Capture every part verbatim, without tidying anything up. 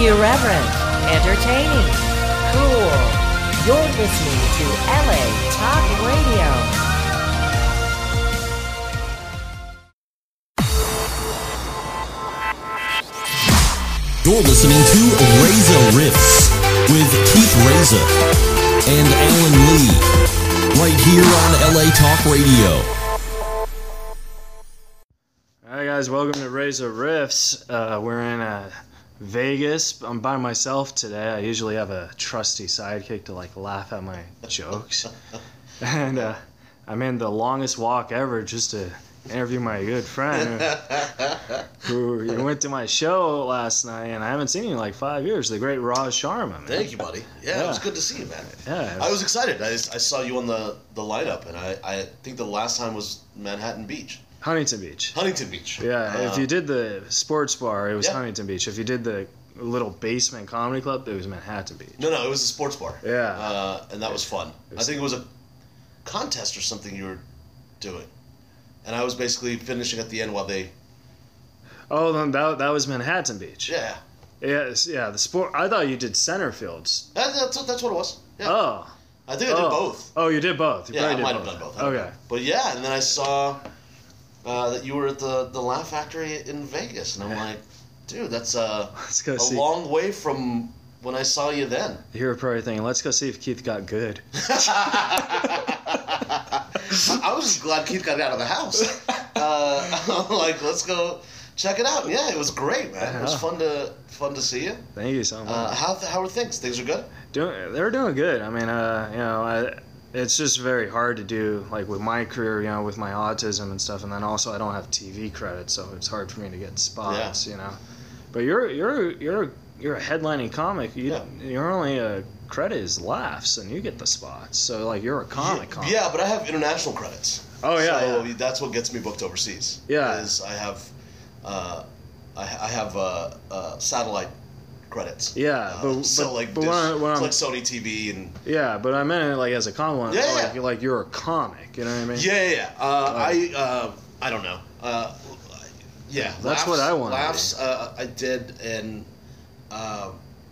Irreverent, entertaining, cool. You're listening to L A Talk Radio. You're listening to Reza Riffs with Keith Reza and Alan Lee, right here on L A Talk Radio. All right, guys, welcome to Reza Riffs. Uh, we're in uh, Vegas. I'm by myself today. I usually have a trusty sidekick to like laugh at my jokes, and uh, I'm in the longest walk ever just to interview my good friend who, who went to my show last night, and I haven't seen him in like five years. The great Raj Sharma, man. Thank you, buddy. Yeah, Yeah. it was good to see you, man. Yeah, I was excited. I, I saw you on the, the lineup, and I, I think the last time was Manhattan Beach. Huntington Beach. Huntington Beach. Yeah, Uh, if you did the sports bar, it was Yeah. Huntington Beach. If you did the little basement comedy club, it was Manhattan Beach. No, no, it was a sports bar. Yeah. Uh, and that was fun. It was- I think it was a contest or something you were doing. And I was basically finishing at the end while they... Oh, then that that was Manhattan Beach. Yeah. Yes, yeah. The sport. I thought you did center fields. That, that's, that's what it was. Yeah. Oh. I think I did oh. both. Oh, you did both. You Yeah, I probably might did have done both. I don't Okay. know. But yeah, and then I saw uh, that you were at the, the Laugh Factory in Vegas. And I'm like, dude, that's uh, Let's go a see. long way from when I saw you then. You were probably thinking, let's go see if Keith got good. I was just glad Keith got out of the house. Uh, like, let's go check it out. And yeah, it was great, man. It was fun to fun to see you. Thank you so much. Uh, how how are things? Things are good. Doing, they're doing good. I mean, uh, you know, I, it's just very hard to do, like with my career, you know, with my autism and stuff, and then also I don't have T V credits, so it's hard for me to get spots, you know. But you're you're you're you're a headlining comic. You Yeah. your only uh, credit is laughs, and you get the spots. So like you're a comic. Yeah, comic. yeah, but I have international credits. Oh, yeah, So yeah. that's what gets me booked overseas. Yeah. Is I have, uh, I, I have uh, uh, satellite credits. Yeah, Uh, but so but, like but this, when I, when it's I'm, like Sony T V and yeah, but I meant it like as a compliment. Yeah, like, yeah. like you're a comic. You know what I mean? yeah, yeah. yeah. Uh, Oh. I uh, I don't know. Uh, yeah, That's what I wanna Laughs, uh, I did, and uh,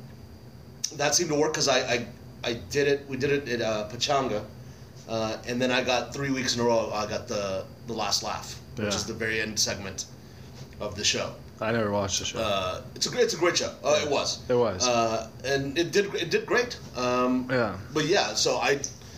that seemed to work because I, I I did it. We did it at uh, Pachanga, uh, and then I got three weeks in a row. I got the the last laugh, which Yeah. is the very end segment of the show. I never watched the show. Uh, it's a great, it's a great show. Uh, it was. It was. Uh, and it did, it did great. Um, Yeah. But yeah, so I,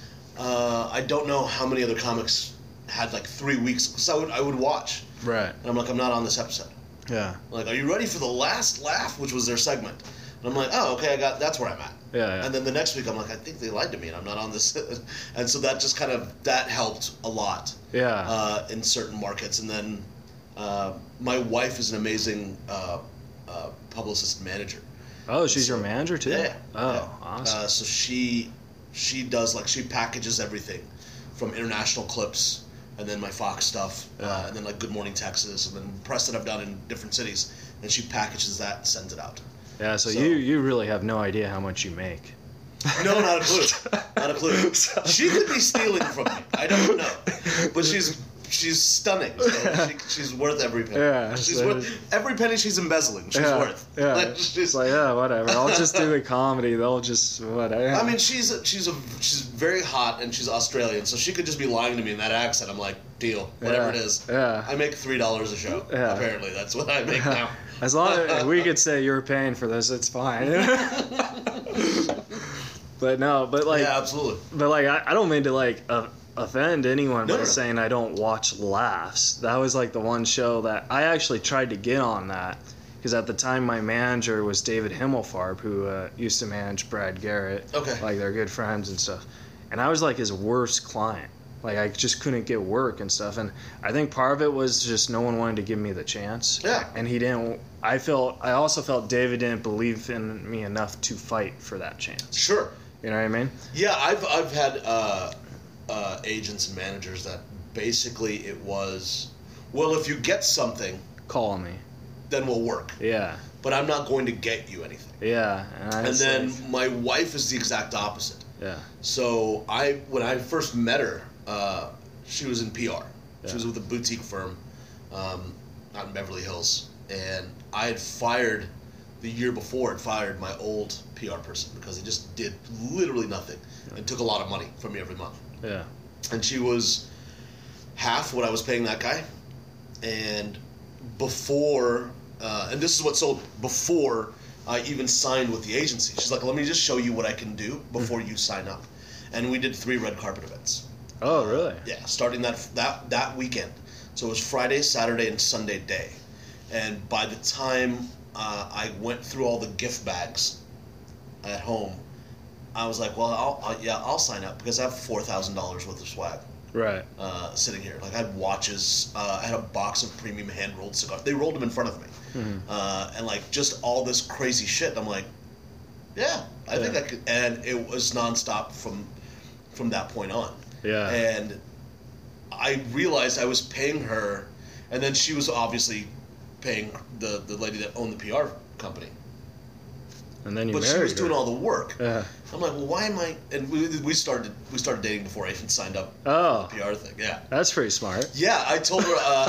uh, I don't know how many other comics had like three weeks. Cause I would, I would watch, Right. and I'm like, I'm not on this episode. Yeah. Like, are you ready for the last laugh, which was their segment? And I'm like, oh, okay, I got, that's where I'm at. Yeah, yeah. And then the next week, I'm like, I think they lied to me, and I'm not on this. And so that just kind of that helped a lot. Yeah. Uh, in certain markets, and then uh, my wife is an amazing uh, uh, publicist manager. Oh, she's so- your manager too? Yeah. Oh, yeah. awesome. Uh, so she she does like she packages everything from international clips, and then my Fox stuff, Yeah. uh, and then like Good Morning Texas, and then press that I've done in different cities, and she packages that, and sends it out. yeah, so, so- you you really have no idea how much you make. No, not a clue. Not a clue. She could be stealing from me. I don't know, but she's she's stunning. So she, she's worth every penny. Yeah, she's so- worth every penny she's embezzling. She's yeah, worth. Yeah. Like, she's, It's like, yeah, whatever. I'll just do the comedy. They'll just whatever. I mean, she's a, she's a she's very hot and she's Australian, so she could just be lying to me in that accent. I'm like, deal, whatever Yeah, it is. yeah. I make three dollars a show. Yeah. Apparently, that's what I make now. As long as we could say you're paying for this, it's fine. But no, but like, Yeah, absolutely. but like, I, I don't mean to like uh, offend anyone No, by no, no. saying I don't watch Laughs. That was like the one show that I actually tried to get on that because at the time my manager was David Himmelfarb, who uh, used to manage Brad Garrett. Okay. Like they're good friends and stuff. And I was like his worst client. Like I just couldn't get work and stuff. And I think part of it was just no one wanted to give me the chance. Yeah. And he didn't. I felt. I also felt David didn't believe in me enough to fight for that chance. Sure. You know what I mean? Yeah, I've I've had uh, uh, agents and managers that basically it was, well, if you get something, Call me. then we'll work. Yeah. But I'm not going to get you anything. Yeah. And, I And was then like, my wife is the exact opposite. yeah. So I, when I first met her, uh, she was in P R. Yeah. She was with a boutique firm um, out in Beverly Hills, and I had fired the year before had fired my old P R person because he just did literally nothing and took a lot of money from me every month. Yeah. And she was half what I was paying that guy. And before, uh, and this is what sold before I even signed with the agency. She's like, let me just show you what I can do before you sign up. And we did three red carpet events. Oh, really? Yeah, starting that that that weekend. So it was Friday, Saturday, and Sunday day. And by the time uh, I went through all the gift bags at home, I was like, well, I'll, I'll, yeah, I'll sign up because I have four thousand dollars worth of swag. Right. Uh, sitting here. Like, I had watches, uh, I had a box of premium hand-rolled cigars. They rolled them in front of me. Mm-hmm. Uh, and, like, just all this crazy shit. I'm like, yeah, I Yeah. think I could. And it was nonstop from from that point on. Yeah. And I realized I was paying her, and then she was obviously paying the, the lady that owned the P R company. And then you But married she was her. doing all the work. Yeah. I'm like, well, why am I? And we, we started we started dating before I even signed up Oh, for the P R thing. Yeah. that's pretty smart. Yeah, I told her. Uh,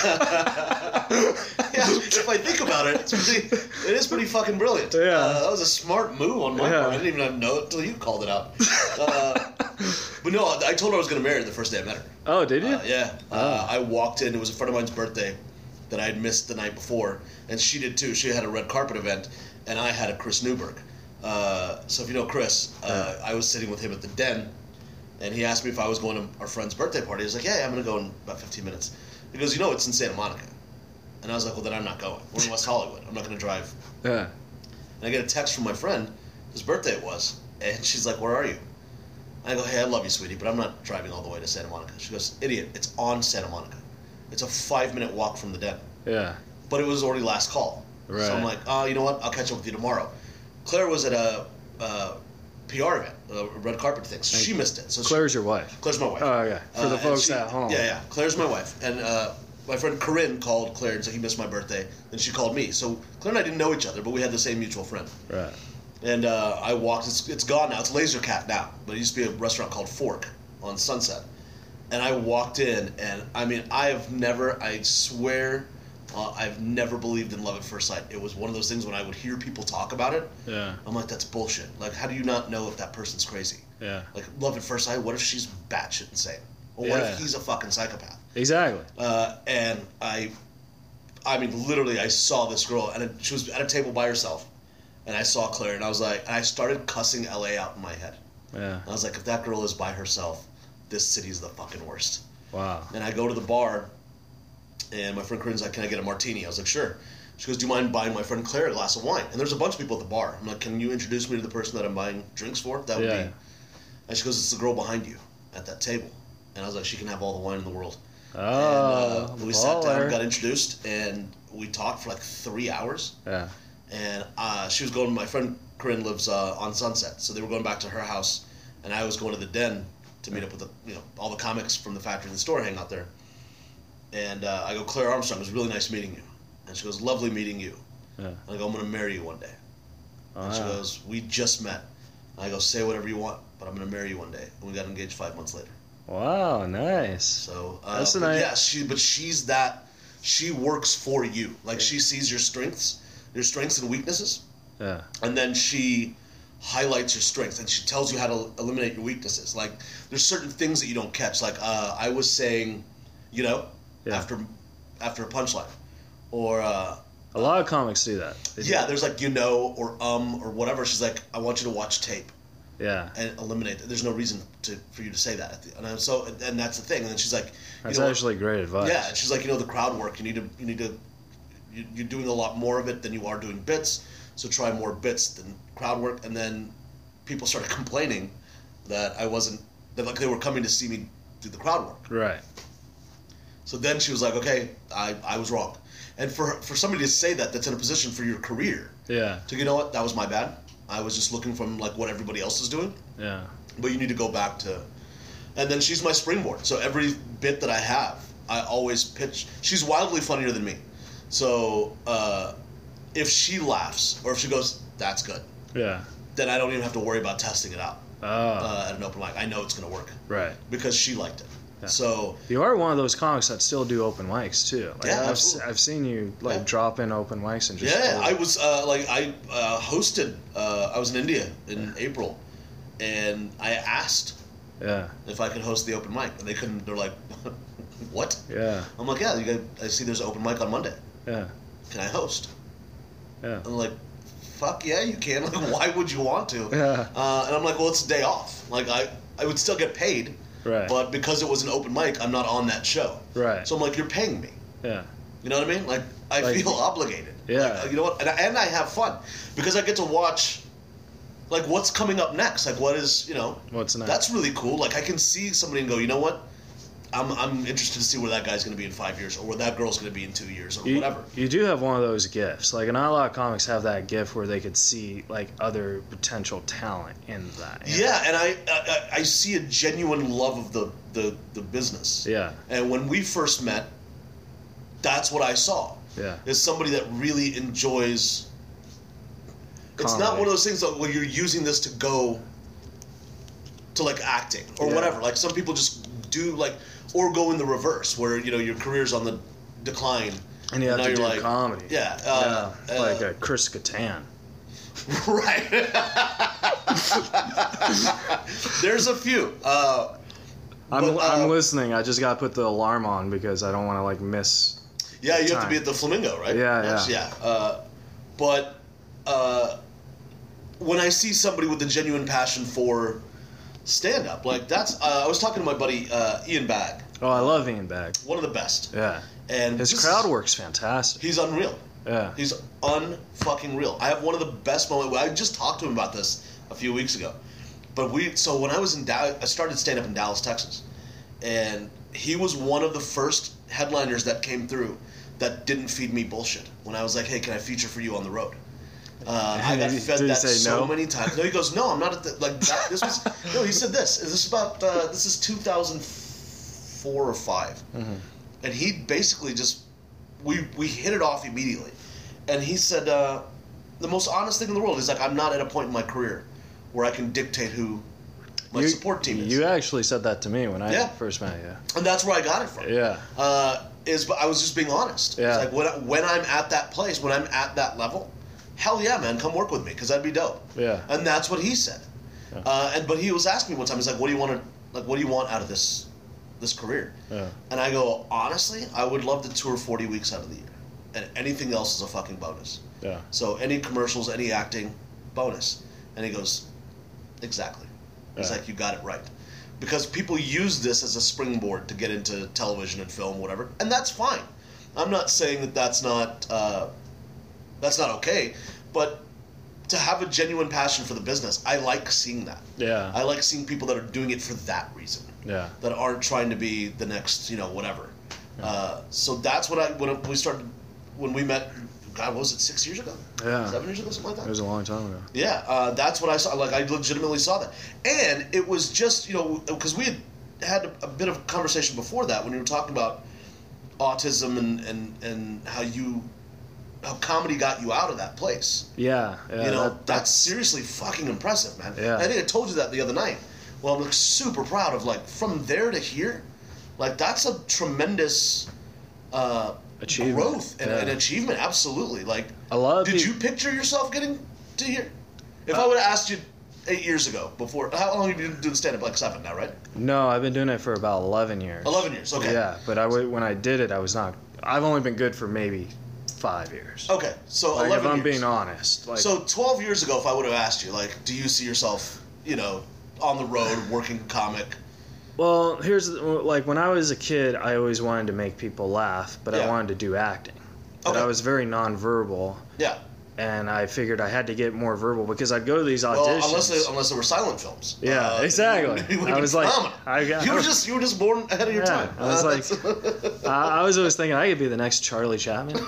I, yeah, if I think about it, it's pretty, it is pretty fucking brilliant. Yeah. Uh, that was a smart move on my Yeah. part. I didn't even know it until you called it out. Uh, but no, I told her I was going to marry her the first day I met her. Oh, did you? Uh, yeah. Oh. Uh, I walked in. It was a friend of mine's birthday that I had missed the night before, and she did too. She had a red carpet event, and I had a Chris Newberg. Uh, so if you know Chris, uh, I was sitting with him at the Den, and he asked me if I was going to our friend's birthday party. I was like, yeah, I'm going to go in about fifteen minutes. He goes, you know, it's in Santa Monica. And I was like, well, then I'm not going. We're in West Hollywood. I'm not going to drive. Yeah. And I get a text from my friend, whose birthday it was, and she's like, where are you? I go, hey, I love you, sweetie, but I'm not driving all the way to Santa Monica. She goes, idiot, it's on Santa Monica. It's a five-minute walk from the Den. Yeah. But it was already last call. Right. So I'm like, oh, you know what? I'll catch up with you tomorrow. Claire was at a, a P R event, a red carpet thing, so she missed it. So she, Claire's your wife. Claire's my wife. Oh, okay. For Uh, the and folks she- at home. Yeah, yeah. Claire's my wife. And uh, my friend Corinne called Claire and said he missed my birthday. Then she called me. So Claire and I didn't know each other, but we had the same mutual friend. Right. And uh, I walked, it's, it's gone now. It's Laser Cat now. But it used to be a restaurant called Fork on Sunset. And I walked in, and I mean, I have never, I swear, uh, I've never believed in love at first sight. It was one of those things when I would hear people talk about it. Yeah. I'm like, that's bullshit. Like, how do you not know if that person's crazy? Yeah. Like, love at first sight, what if she's batshit insane? Or what Yeah. if he's a fucking psychopath? Exactly. Uh, and I, I mean, literally, I saw this girl, and it, she was at a table by herself, and I saw Claire, and I was like, and I started cussing L A out in my head. Yeah. I was like, if that girl is by herself, this city's the fucking worst. Wow. And I go to the bar, and my friend Corinne's like, can I get a martini? I was like, sure. She goes, do you mind buying my friend Claire a glass of wine? And there's a bunch of people at the bar. I'm like, can you introduce me to the person that I'm buying drinks for? That would Yeah. be. And she goes, it's the girl behind you at that table. And I was like, she can have all the wine in the world. Oh, and uh, we sat down, baller. got introduced, and we talked for like three hours. Yeah. And uh, she was going, my friend Corinne lives uh, on Sunset, so they were going back to her house, and I was going to the Den to meet up with the, you know, all the comics from the factory and the store hang out there. And uh, I go, Claire Armstrong, it was really nice meeting you. And she goes, lovely meeting you. Yeah. And I go, I'm going to marry you one day. And she Wow. goes, we just met. And I go, say whatever you want, but I'm going to marry you one day. And we got engaged five months later. Wow, nice. So, uh, That's a but nice- yeah, she, but she's that, she works for you. Like, she sees your strengths, your strengths and weaknesses, Yeah. and then she highlights your strengths, and she tells you how to eliminate your weaknesses. Like, there's certain things that you don't catch. Like, uh, I was saying, you know, Yeah. after after a punchline. Or, uh, A lot of comics do that. They do. yeah, there's like, you know, or um, or whatever. She's like, I want you to watch tape Yeah. and eliminate it. There's no reason to for you to say that. At the, and I'm so, and that's the thing. And then she's like, you That's know what? actually great advice. Yeah, and she's like, you know, the crowd work. You need to, you need to, you- you're doing a lot more of it than you are doing bits. So try more bits than crowd work. And then people started complaining that I wasn't, that like they were coming to see me do the crowd work. Right. So then she was like, okay, I, I was wrong. And for for somebody to say that, that's in a position for your career. Yeah. To, you know what, that was my bad. I was just looking from like what everybody else is doing. Yeah. But you need to go back to, and then she's my springboard. So every bit that I have, I always pitch. She's wildly funnier than me. So uh, if she laughs or if she goes, that's good, Yeah. then I don't even have to worry about testing it out Oh. uh, at an open mic. I know it's going to work right. because she liked it. So You are one of those comics that still do open mics too. Like, Yeah, I've, absolutely. I've seen you like Yeah. drop in open mics and just yeah, hold I it. was uh, like I uh, hosted. Uh, I was in India in April, and I asked yeah, if I could host the open mic, and they couldn't. They're like, "What?" yeah, I'm like, "Yeah, you got, I see there's an open mic on Monday. yeah, Can I host?" yeah, I'm like, "Fuck yeah, you can." Like, why would you want to? yeah. Uh, and I'm like, "Well, it's a day off. Like, I I would still get paid, Right. but because it was an open mic, I'm not on that show. Right. So I'm like, you're paying me. Yeah. You know what I mean? Like, I Like- feel obligated. Yeah. Like, you know what? And I, and I have fun because I get to watch, like, what's coming up next. Like, what is, you know, What's next? that's really cool. Like, I can see somebody and go, you know what? I'm, I'm interested to see where that guy's going to be in five years or where that girl's going to be in two years or You, whatever. you do have one of those gifts. Like, not a lot of comics have that gift where they could see like other potential talent in that. you know? Yeah, and I, I I see a genuine love of the, the, the business. Yeah. And when we first met, that's what I saw. Yeah. Is somebody that really enjoys. It's not Comedy. one of those things that where you're using this to go to like acting or Yeah. whatever. Like some people just do like or go in the reverse where you know your career's on the decline And you have now to you're do like, comedy. Yeah, uh, yeah. uh, Like a Chris Kattan. right. There's a few. Uh, I'm, but, uh, I'm listening. I just got to put the alarm on because I don't want to like miss. Yeah, you have to time. be at the Flamingo, right? Yeah, Yes, yeah. yeah. Uh, but uh, when I see somebody with a genuine passion for stand-up, like that's, uh, I was talking to my buddy uh, Ian Bagg, Oh, I love Ian Bagg. one of the best, Yeah. and His this crowd is- work's fantastic. He's unreal. Yeah. He's unfucking real. I have one of the best moments. I just talked to him about this a few weeks ago. But we, so when I was in Dallas, I started stand-up in Dallas, Texas, and he was one of the first headliners that came through that didn't feed me bullshit. When I was like, "Hey, can I feature for you on the road?" Uh, I got Did fed he that say so no? many times. No, he goes, "No, I'm not at the like that." This was no. He said this. Is this about? Uh, this is two thousand four or five, Mm-hmm. and he basically just we we hit it off immediately, and he said uh, the most honest thing in the world is like, "I'm not at a point in my career where I can dictate who my you, support team is," You actually said that to me when I Yeah. first met you. and that's where I got it from. Yeah. Uh, is but I was just being honest. Yeah. It's like when I, when I'm at that place, when I'm at that level, hell yeah, man, come work with me because that'd be dope. Yeah. And that's what he said. Yeah. Uh, and but he was asking me one time, he's like, "What do you want to like? What do you want out of this this career?" Yeah. And I go, honestly, I would love to tour forty weeks out of the year, and anything else is a fucking bonus. Yeah. So any commercials, any acting, bonus. And he goes, exactly. He's Yeah. like, you got it right. Because people use this as a springboard to get into television and film, whatever, and that's fine. I'm not saying that that's not uh, that's not okay, but to have a genuine passion for the business, I like seeing that. Yeah. I like seeing people that are doing it for that reason, Yeah. that aren't trying to be the next, you know, whatever. Uh, so that's what I when we started when we met. God, what was it? Six years ago? Yeah. Seven years ago, something like that. It was a long time ago. Yeah, uh, that's what I saw. Like, I legitimately saw that. And it was just, you know, because we had had a, a bit of a conversation before that when we were talking about autism and, and, and how you, how comedy got you out of that place. Yeah. Yeah. you know, that- that's seriously fucking impressive, man. Yeah. I think I told you that the other night. Well, I'm like, super proud of, like, from there to here, like, that's a tremendous uh, Achievement. growth and, Yeah. and achievement, absolutely. Like, A lot of did peop- you picture yourself getting to here? If I would have asked you eight years ago, before, how long have you been doing stand-up? Like seven now, right? No, I've been doing it for about eleven years. Eleven years, okay. Yeah, but I w- when I did it, I was not. I've only been good for maybe five years. Okay, so Like, eleven if I'm years. being honest. Like, So twelve years ago, if I would have asked you, like, do you see yourself, you know, on the road working comic? well, here's the- like when I was a kid, I always wanted to make people laugh, but Yeah. I wanted to do acting. But Okay. I was very nonverbal, Yeah. and I figured I had to get more verbal because I'd go to these auditions. Well, unless they, unless there were silent films. Yeah, Uh, exactly. you would've I been was like, phenomenal. I got- you were just you were just born ahead of your Yeah, time. I was Uh, like- that's- I, I was always thinking I could be the next Charlie Chaplin.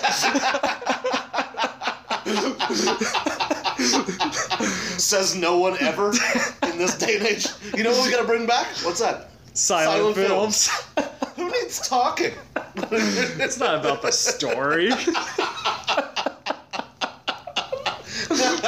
says no one ever in this day and age. You know what we gotta bring back? What's that? Silent, films. Who needs talking? It's not about the story.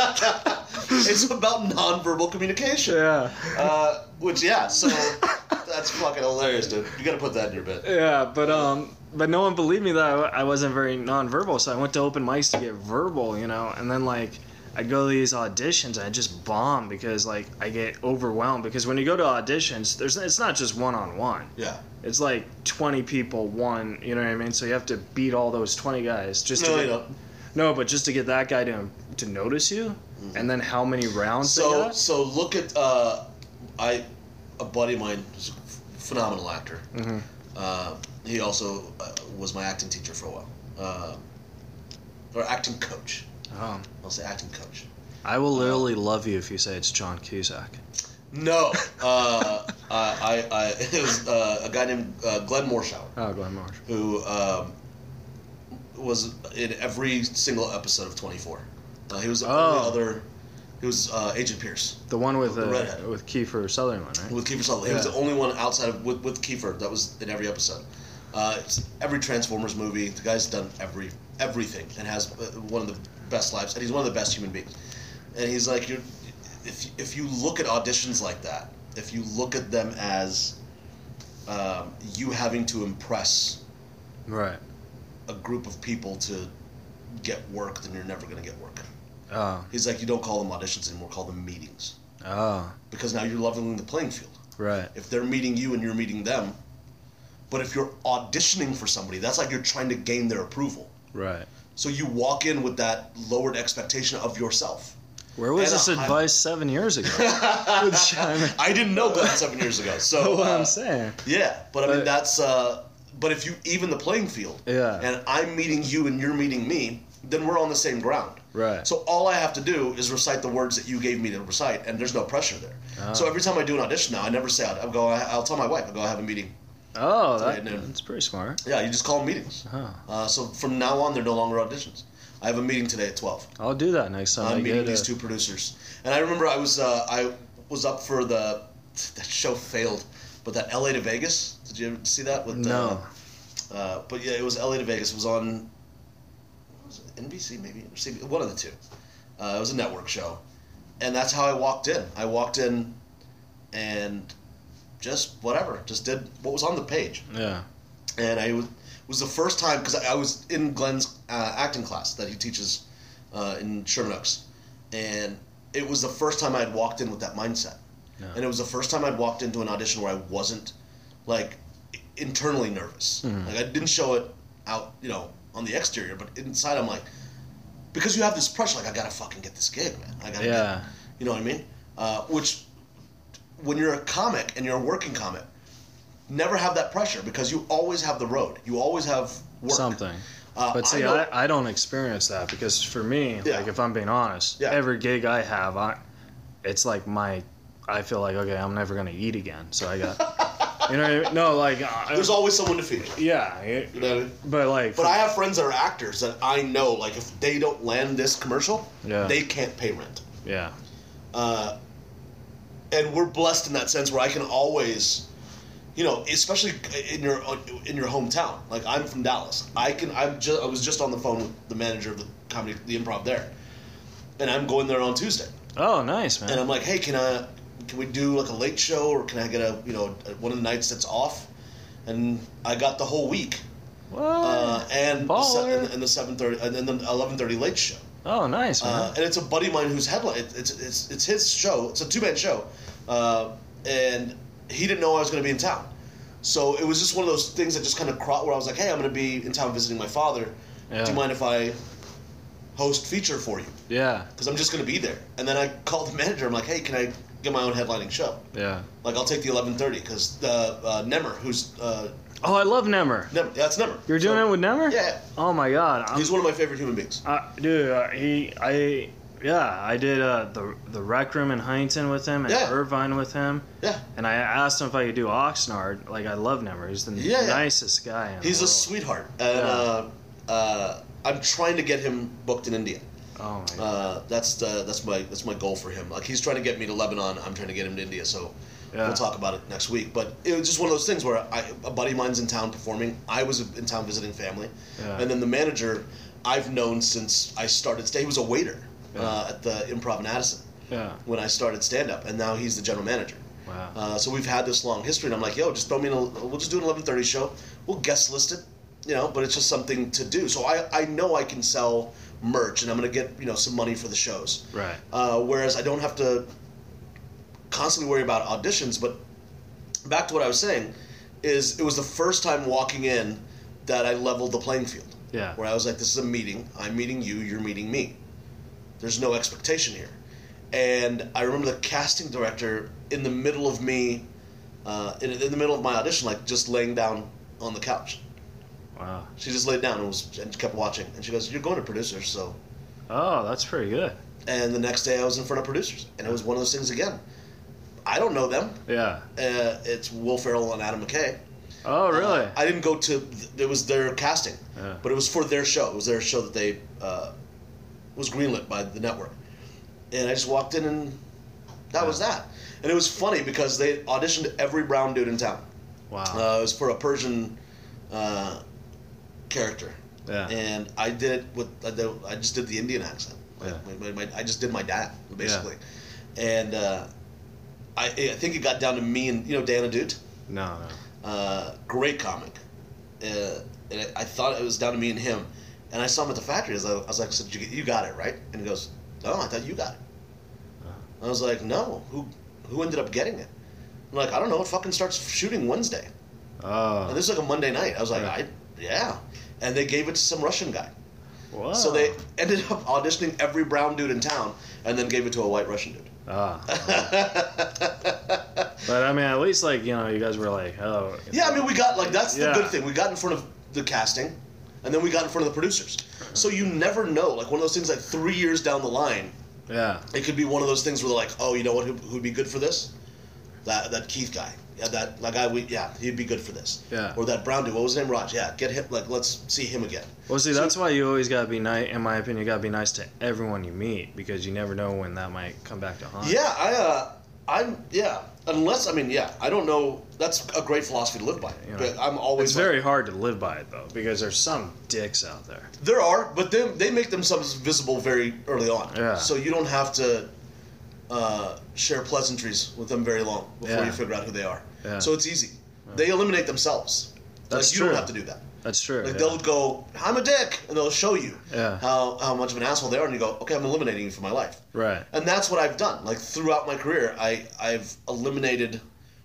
It's about nonverbal communication. Yeah. Uh, which, yeah, so uh, That's fucking hilarious, dude. You gotta put that in your bit. Yeah, but um, but no one believed me that I, I wasn't very nonverbal, so I went to open mics to get verbal, you know, and then like I'd go to these auditions and I just bomb because like I get overwhelmed because when you go to auditions, there's it's not just one on one. Yeah. It's like twenty people, one, you know what I mean? So you have to beat all those twenty guys just to No, get, you don't. no, but just to get that guy to to notice you, mm-hmm. and then how many rounds they So got? so look at uh, I a buddy of mine who's a phenomenal actor. Mm-hmm. Uh, he also uh, was my acting teacher for a while, uh, or acting coach. Oh. I'll say acting coach. I will literally love you if you say it's John Cusack. No, uh, I, I, I it was uh, a guy named uh, Glenn Morshower. Oh, Glenn Marsh. Who um, was in every single episode of twenty-four. Uh, he was the Oh. only other. He was uh, Agent Pierce The one with The uh, redhead. with Kiefer Sutherland, right? with Kiefer Sutherland. He was Yeah. the only one outside of with, with Kiefer that was in every episode. Uh, it's every Transformers movie. The guy's done every everything and has uh, one of the best lives, and he's one of the best human beings. And he's like, you're, if if you look at auditions like that, if you look at them as um, you having to impress Right. a group of people to get work, then you're never going to get work. Oh. He's like, you don't call them auditions anymore, call them meetings. Oh. Because now you're leveling the playing field. Right. If they're meeting you and you're meeting them, but if you're auditioning for somebody, that's like you're trying to gain their approval. Right. So you walk in with that lowered expectation of yourself. Where was And this a high- advice seven years ago? With Simon? I didn't know Glenn seven years ago. So what uh, I'm saying. Yeah, but I mean But- that's. Uh, but if you even the playing field, Yeah. and I'm meeting you and you're meeting me, then we're on the same ground. Right. So all I have to do is recite the words that you gave me to recite, and there's no pressure there. Oh. So every time I do an audition now, I never say I'll go. I'll tell my wife I'll go have a meeting. Oh, that, Today at noon. that's pretty smart. Yeah, you just call them meetings. Huh. Uh, so from now on, they're no longer auditions. I have a meeting today at twelve. I'll do that next time. I'm I meeting get these a- two producers, and I remember I was uh, I was up for the that show failed, but that L A to Vegas. Did you ever see that? With No. Uh, uh, but yeah, it was L A to Vegas. It was on was it N B C maybe or C B S, one of the two. Uh, it was a network show, and that's how I walked in. I walked in, and just whatever, just did what was on the page. Yeah. And I was, was the first time, because I, I was in Glenn's uh, acting class that he teaches uh, in Sherman Oaks. And it was the first time I had walked in with that mindset. Yeah. And it was the first time I'd walked into an audition where I wasn't, like, internally nervous. Mhm. Like, I didn't show it out, you know, on the exterior, but inside I'm like, because you have this pressure, like, I gotta fucking get this gig, man. I gotta Yeah. get, you know what I mean? Uh, which, when you're a comic and you're a working comic, never have that pressure because you always have the road. You always have work. Something. Uh, But see, I, know, I, I don't experience that because for me, Yeah. like if I'm being honest, Yeah. every gig I have, I, it's like my, I feel like okay, I'm never gonna eat again. So I got, you know, what I mean? No, like I, there's always someone to feed. yeah, it- You know what I mean? but like, But I have friends that are actors that I know, like if they don't land this commercial, Yeah. they can't pay rent. yeah, Uh, and we're blessed in that sense where I can always, you know, especially in your in your hometown. Like I'm from Dallas. I can. I'm just. I was just on the phone with the manager of the comedy, the Improv there, and I'm going there on Tuesday. oh nice man, And I'm like, hey, can I? Can we do like a late show, or can I get a you know one of the nights that's off? And I got the whole week, what? uh, and the se- Baller. and, and the seven thirty and then the eleven thirty late show. oh nice man, Uh, and it's a buddy of mine who's headline. It, it's it's it's his show. It's a two man show, uh, and he didn't know I was going to be in town. So it was just one of those things that just kind of cro- where I was like, hey, I'm going to be in town visiting my father. Yeah. Do you mind if I host feature for you? yeah, Because I'm just going to be there. And then I called the manager. I'm like, hey, can I get my own headlining show? yeah. Like I'll take the eleven thirty because uh, uh, Nemmer, who's uh, Oh, I love Nemmer. Nemmer, yeah, it's Nemmer. You're doing So- it with Nemmer? Yeah, Oh my god, I'm, he's one of my favorite human beings. Uh, dude, uh, he, I, yeah, I did uh, the the Rec Room in Huntington with him and Yeah. Irvine with him, Yeah. and I asked him if I could do Oxnard. Like, I love Nemmer. He's the Yeah, yeah. nicest guy in He's the a world. sweetheart, and Yeah. uh, uh, I'm trying to get him booked in India. Oh my god. Uh, that's the, that's my that's my goal for him. Like he's trying to get me to Lebanon. I'm trying to get him to India. So Yeah. we'll talk about it next week. But it was just one of those things where I, a buddy of mine's in town performing. I was in town visiting family, Yeah. and then the manager I've known since I started. Stay. He was a waiter Yeah. uh, at the Improv in Addison Yeah. when I started stand up, and now he's the general manager. Wow. Uh, so we've had this long history, and I'm like, yo, just throw me in a, we'll just do an eleven thirty show. We'll guest list it, you know, but it's just something to do. So I, I know I can sell merch, and I'm going to get, you know, some money for the shows. Right. Uh, whereas I don't have to constantly worry about auditions. But back to what I was saying, is it was the first time walking in that I leveled the playing field. Yeah. Where I was like, this is a meeting. I'm meeting you. You're meeting me. There's no expectation here. And I remember the casting director in the middle of me, uh, in, in the middle of my audition, like just laying down on the couch. Wow. She just laid down and was and kept watching. And she goes, "You're going to producers, so." Oh, that's pretty good. And the next day I was in front of producers, and it was one of those things again. I don't know them. Yeah. Uh, it's Will Ferrell and Adam McKay. Oh, really? Uh, I didn't go to. It was their casting, Yeah. but it was for their show. It was their show that they uh, was greenlit by the network, and I just walked in, and that was that. And it was funny because they auditioned every brown dude in town. Wow. Uh, it was for a Persian uh, character, Yeah. and I did it with. I, did, I just did the Indian accent. Like, Yeah. my, my, my, I just did my dad basically, and uh, I, I think it got down to me and you know Dana Doot. No, no. Uh, great comic. Uh, and I, I thought it was down to me and him. And I saw him at the factory. I was like, I was like so you, you got it, right? And he goes, no, I thought you got it. I was like, no. Who who ended up getting it? I'm like, I don't know. It fucking starts shooting Wednesday. Oh. And this is like a Monday night. I was like, Yeah. I yeah. And they gave it to some Russian guy. Wow. So they ended up auditioning every brown dude in town and then gave it to a white Russian dude. Ah. But I mean, at least like you know, you guys were like, oh. Yeah, I mean, we got, like, that's the Yeah. good thing. We got in front of the casting, and then we got in front of the producers. So you never know. Like, one of those things, like, three years down the line, Yeah. it could be one of those things where they're like, oh, you know what, who, who'd be good for this? That that Keith guy. Yeah, that, that guy, we, yeah, he'd be good for this. Yeah. Or that brown dude, what was his name? Raj. Yeah, get him, like, let's see him again. Well, see, that's why you always gotta be nice. In my opinion, you gotta be nice to everyone you meet because you never know when that might come back to haunt. Yeah, I, uh, I'm, yeah. Unless, I mean, yeah, I don't know. That's a great philosophy to live by. You know, But I'm always It's like- very hard to live by it though because there's some dicks out there. There are, but they they make themselves visible very early on. Yeah. So you don't have to uh, share pleasantries with them very long before Yeah. you figure out who they are. Yeah. So it's easy. They eliminate themselves. That's like, you true. don't have to do that. That's true. Like yeah. they'll go, I'm a dick, and they'll show you Yeah. how, how much of an asshole they are, and you go, okay, I'm eliminating you from my life. Right. And that's what I've done. Like throughout my career, I I've eliminated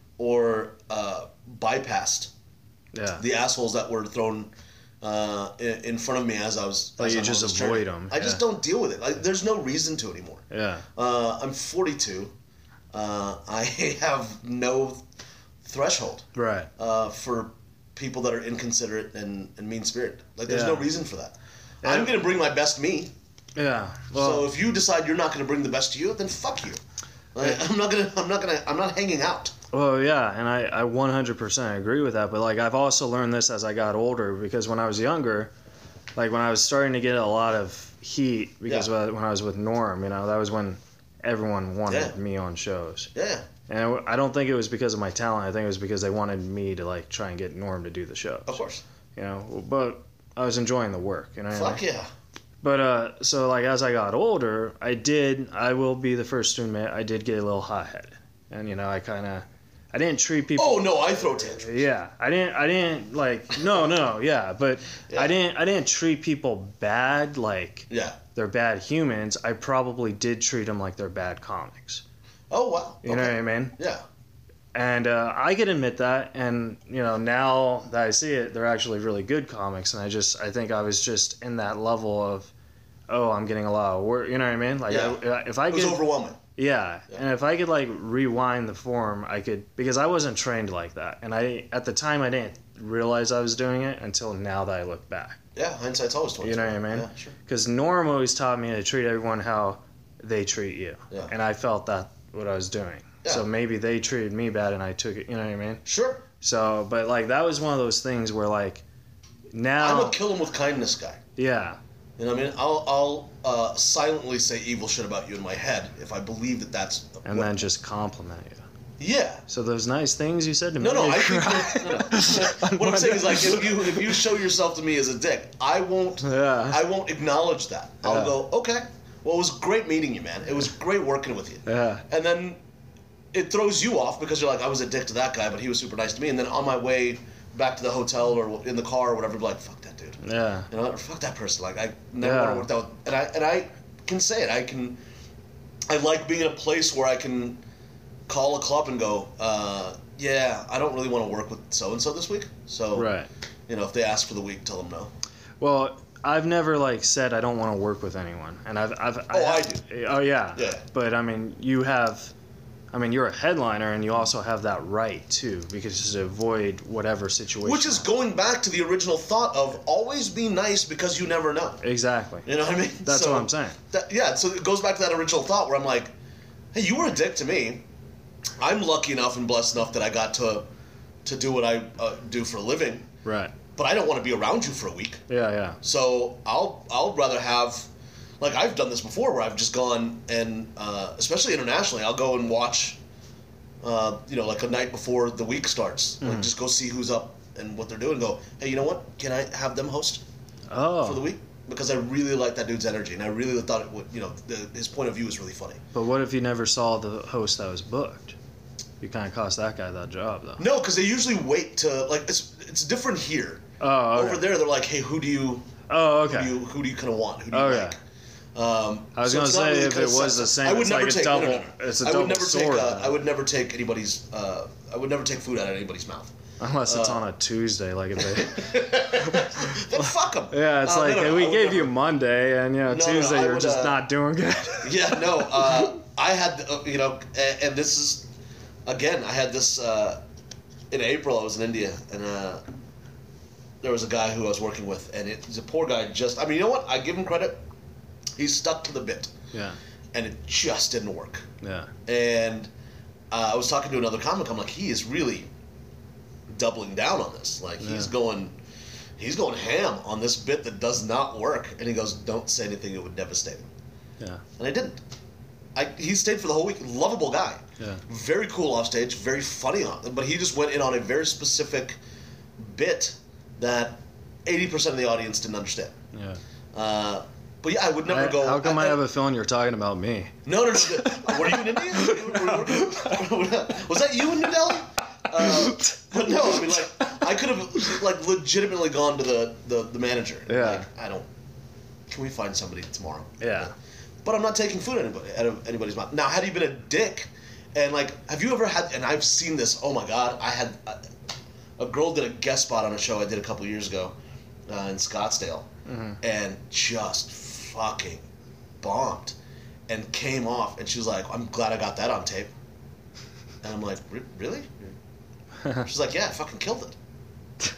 or uh, bypassed Yeah. the assholes that were thrown uh, in, in front of me as I was. Like as you I just was avoid journeying. 'em, I just yeah. don't deal with it. Like there's no reason to anymore. Yeah. Uh, I'm forty-two. Uh, I have no threshold Right. uh, for people that are inconsiderate and, and mean-spirited. Like there's Yeah. no reason for that. Yeah. I'm gonna bring my best me. Yeah. Well. So if you decide you're not gonna bring the best to you, then fuck you. Like, I'm not gonna. I'm not gonna. I'm not hanging out. Well, yeah, and I, I one hundred percent agree with that. But, like, I've also learned this as I got older because when I was younger, like, when I was starting to get a lot of heat because Yeah. when I was with Norm, you know, that was when everyone wanted Yeah. me on shows. Yeah. And I don't think it was because of my talent. I think it was because they wanted me to, like, try and get Norm to do the shows. Of course. You know, but I was enjoying the work, you know. Fuck yeah. But, uh, so, like, as I got older, I did, I will be the first to admit, I did get a little hot-headed. And, you know, I kind of, I didn't treat people... Oh no, I throw tantrums. Yeah, I didn't. I didn't like. No, no, yeah, but Yeah. I didn't. I didn't treat people bad like Yeah. they're bad humans. I probably did treat them like they're bad comics. Oh wow. You know what I mean? Yeah. And uh, I can admit that. And you know, now that I see it, they're actually really good comics. And I just, I think I was just in that level of, oh, I'm getting a lot of work. You know what I mean? Like, Yeah. I, if I It was could, overwhelming. yeah, Yeah. and if I could like rewind the form, I could because I wasn't trained like that, and I at the time I didn't realize I was doing it until now that I look back. Yeah, hindsight's always twenty. You know what I mean? Yeah, sure. Because Norm always taught me to treat everyone how they treat you, Yeah. and I felt that what I was doing. Yeah. So maybe they treated me bad, and I took it. You know what I mean? Sure. So, but like that was one of those things where like now, I'm a kill him with kindness guy. yeah, You know what I mean? I'll I'll uh, silently say evil shit about you in my head if I believe that that's. and what- then just compliment you. Yeah. So those nice things you said to me. No, no. made I me think cry. no, no. What I'm saying is like if you if you show yourself to me as a dick, I won't. Yeah. I won't acknowledge that. I'll Yeah. go, okay. Well, it was great meeting you, man. It was great working with you. Yeah. And then it throws you off because you're like, I was a dick to that guy, but he was super nice to me. And then on my way back to the hotel or in the car or whatever, be like, fuck that dude. Yeah. You know, or fuck that person. Like, I never Yeah. want to work that with. And I, and I can say it. I can, I like being in a place where I can call a club and go, uh, yeah, I don't really want to work with so-and-so this week. So, Right. you know, if they ask for the week, tell them no. Well, I've never like said I don't want to work with anyone, and I've I've Oh, I have- do. Oh yeah. Yeah. But I mean, you have, I mean, you're a headliner, and you also have that right too, because to avoid whatever situation. Which is going back to the original thought of always be nice because you never know. Exactly. You know what I mean? That's So what I'm saying. That, yeah, so it goes back to that original thought where I'm like, hey, you were a dick to me. I'm lucky enough and blessed enough that I got to to do what I uh, do for a living, Right. but I don't want to be around you for a week. Yeah. Yeah. So I'll I'll rather have, like I've done this before where I've just gone and uh, especially internationally, I'll go and watch, uh, you know, like a night before the week starts, like just go see who's up and what they're doing. And go, hey, you know what? Can I have them host Oh. for the week? Because I really like that dude's energy, and I really thought it would, you know, the, his point of view is really funny. But what if you never saw the host that was booked? You kind of cost that guy that job, though. No, because they usually wait to like it's it's different here. Oh. Okay. Over there, they're like, hey, who do you Oh. who Okay. do you who do you kind of want? Who do you Okay. like? Um, I was so gonna it's not say really if kinda it was set- the same, I would it's never like a take no, no, double- no, no. it's a I would double never take sword, uh, then. I would never take anybody's uh, I would never take food out of anybody's mouth. Unless it's uh, on a Tuesday, like if they. Then fuck them. Yeah, it's like hey, we gave you Monday, and you know No, no, no, Tuesday I you're would, just uh, not doing good. Yeah, no. Uh, I had, uh, you know, and, and this is, again, I had this uh, in April. I was in India, and uh, there was a guy who I was working with, and it, he's a poor guy. Just, I mean, you know what? I give him credit. He stuck to the bit, Yeah. and it just didn't work. Yeah. And uh, I was talking to another comic. I'm like, he is really doubling down on this. Like, he's Yeah. going, he's going ham on this bit that does not work. And he goes, "Don't say anything; it would devastate him." Yeah. And I didn't. I, he stayed for the whole week. Lovable guy. Yeah. Very cool off stage. Very funny on. But he just went in on a very specific bit that eighty percent of the audience didn't understand. Yeah. Uh, but yeah, I would never I- go. how come I, I- have a feeling you're talking about me? No, no, no. Were you in India? Was that you in New Delhi? Uh, but no, I mean, like, I could have, like, legitimately gone to the, the, the manager. Yeah. Like, I don't. Can we find somebody tomorrow? Yeah. But I'm not taking food out of anybody, out of anybody's mouth. Now, had he been a dick, and like, have you ever had? And I've seen this. Oh my God, I had a, a girl did a guest spot on a show I did a couple years ago uh, in Scottsdale, Mm-hmm. and just fucking bombed, and came off. And she was like, "I'm glad I got that on tape." And I'm like, "Re- "Really?" She's like, "Yeah, I fucking killed it."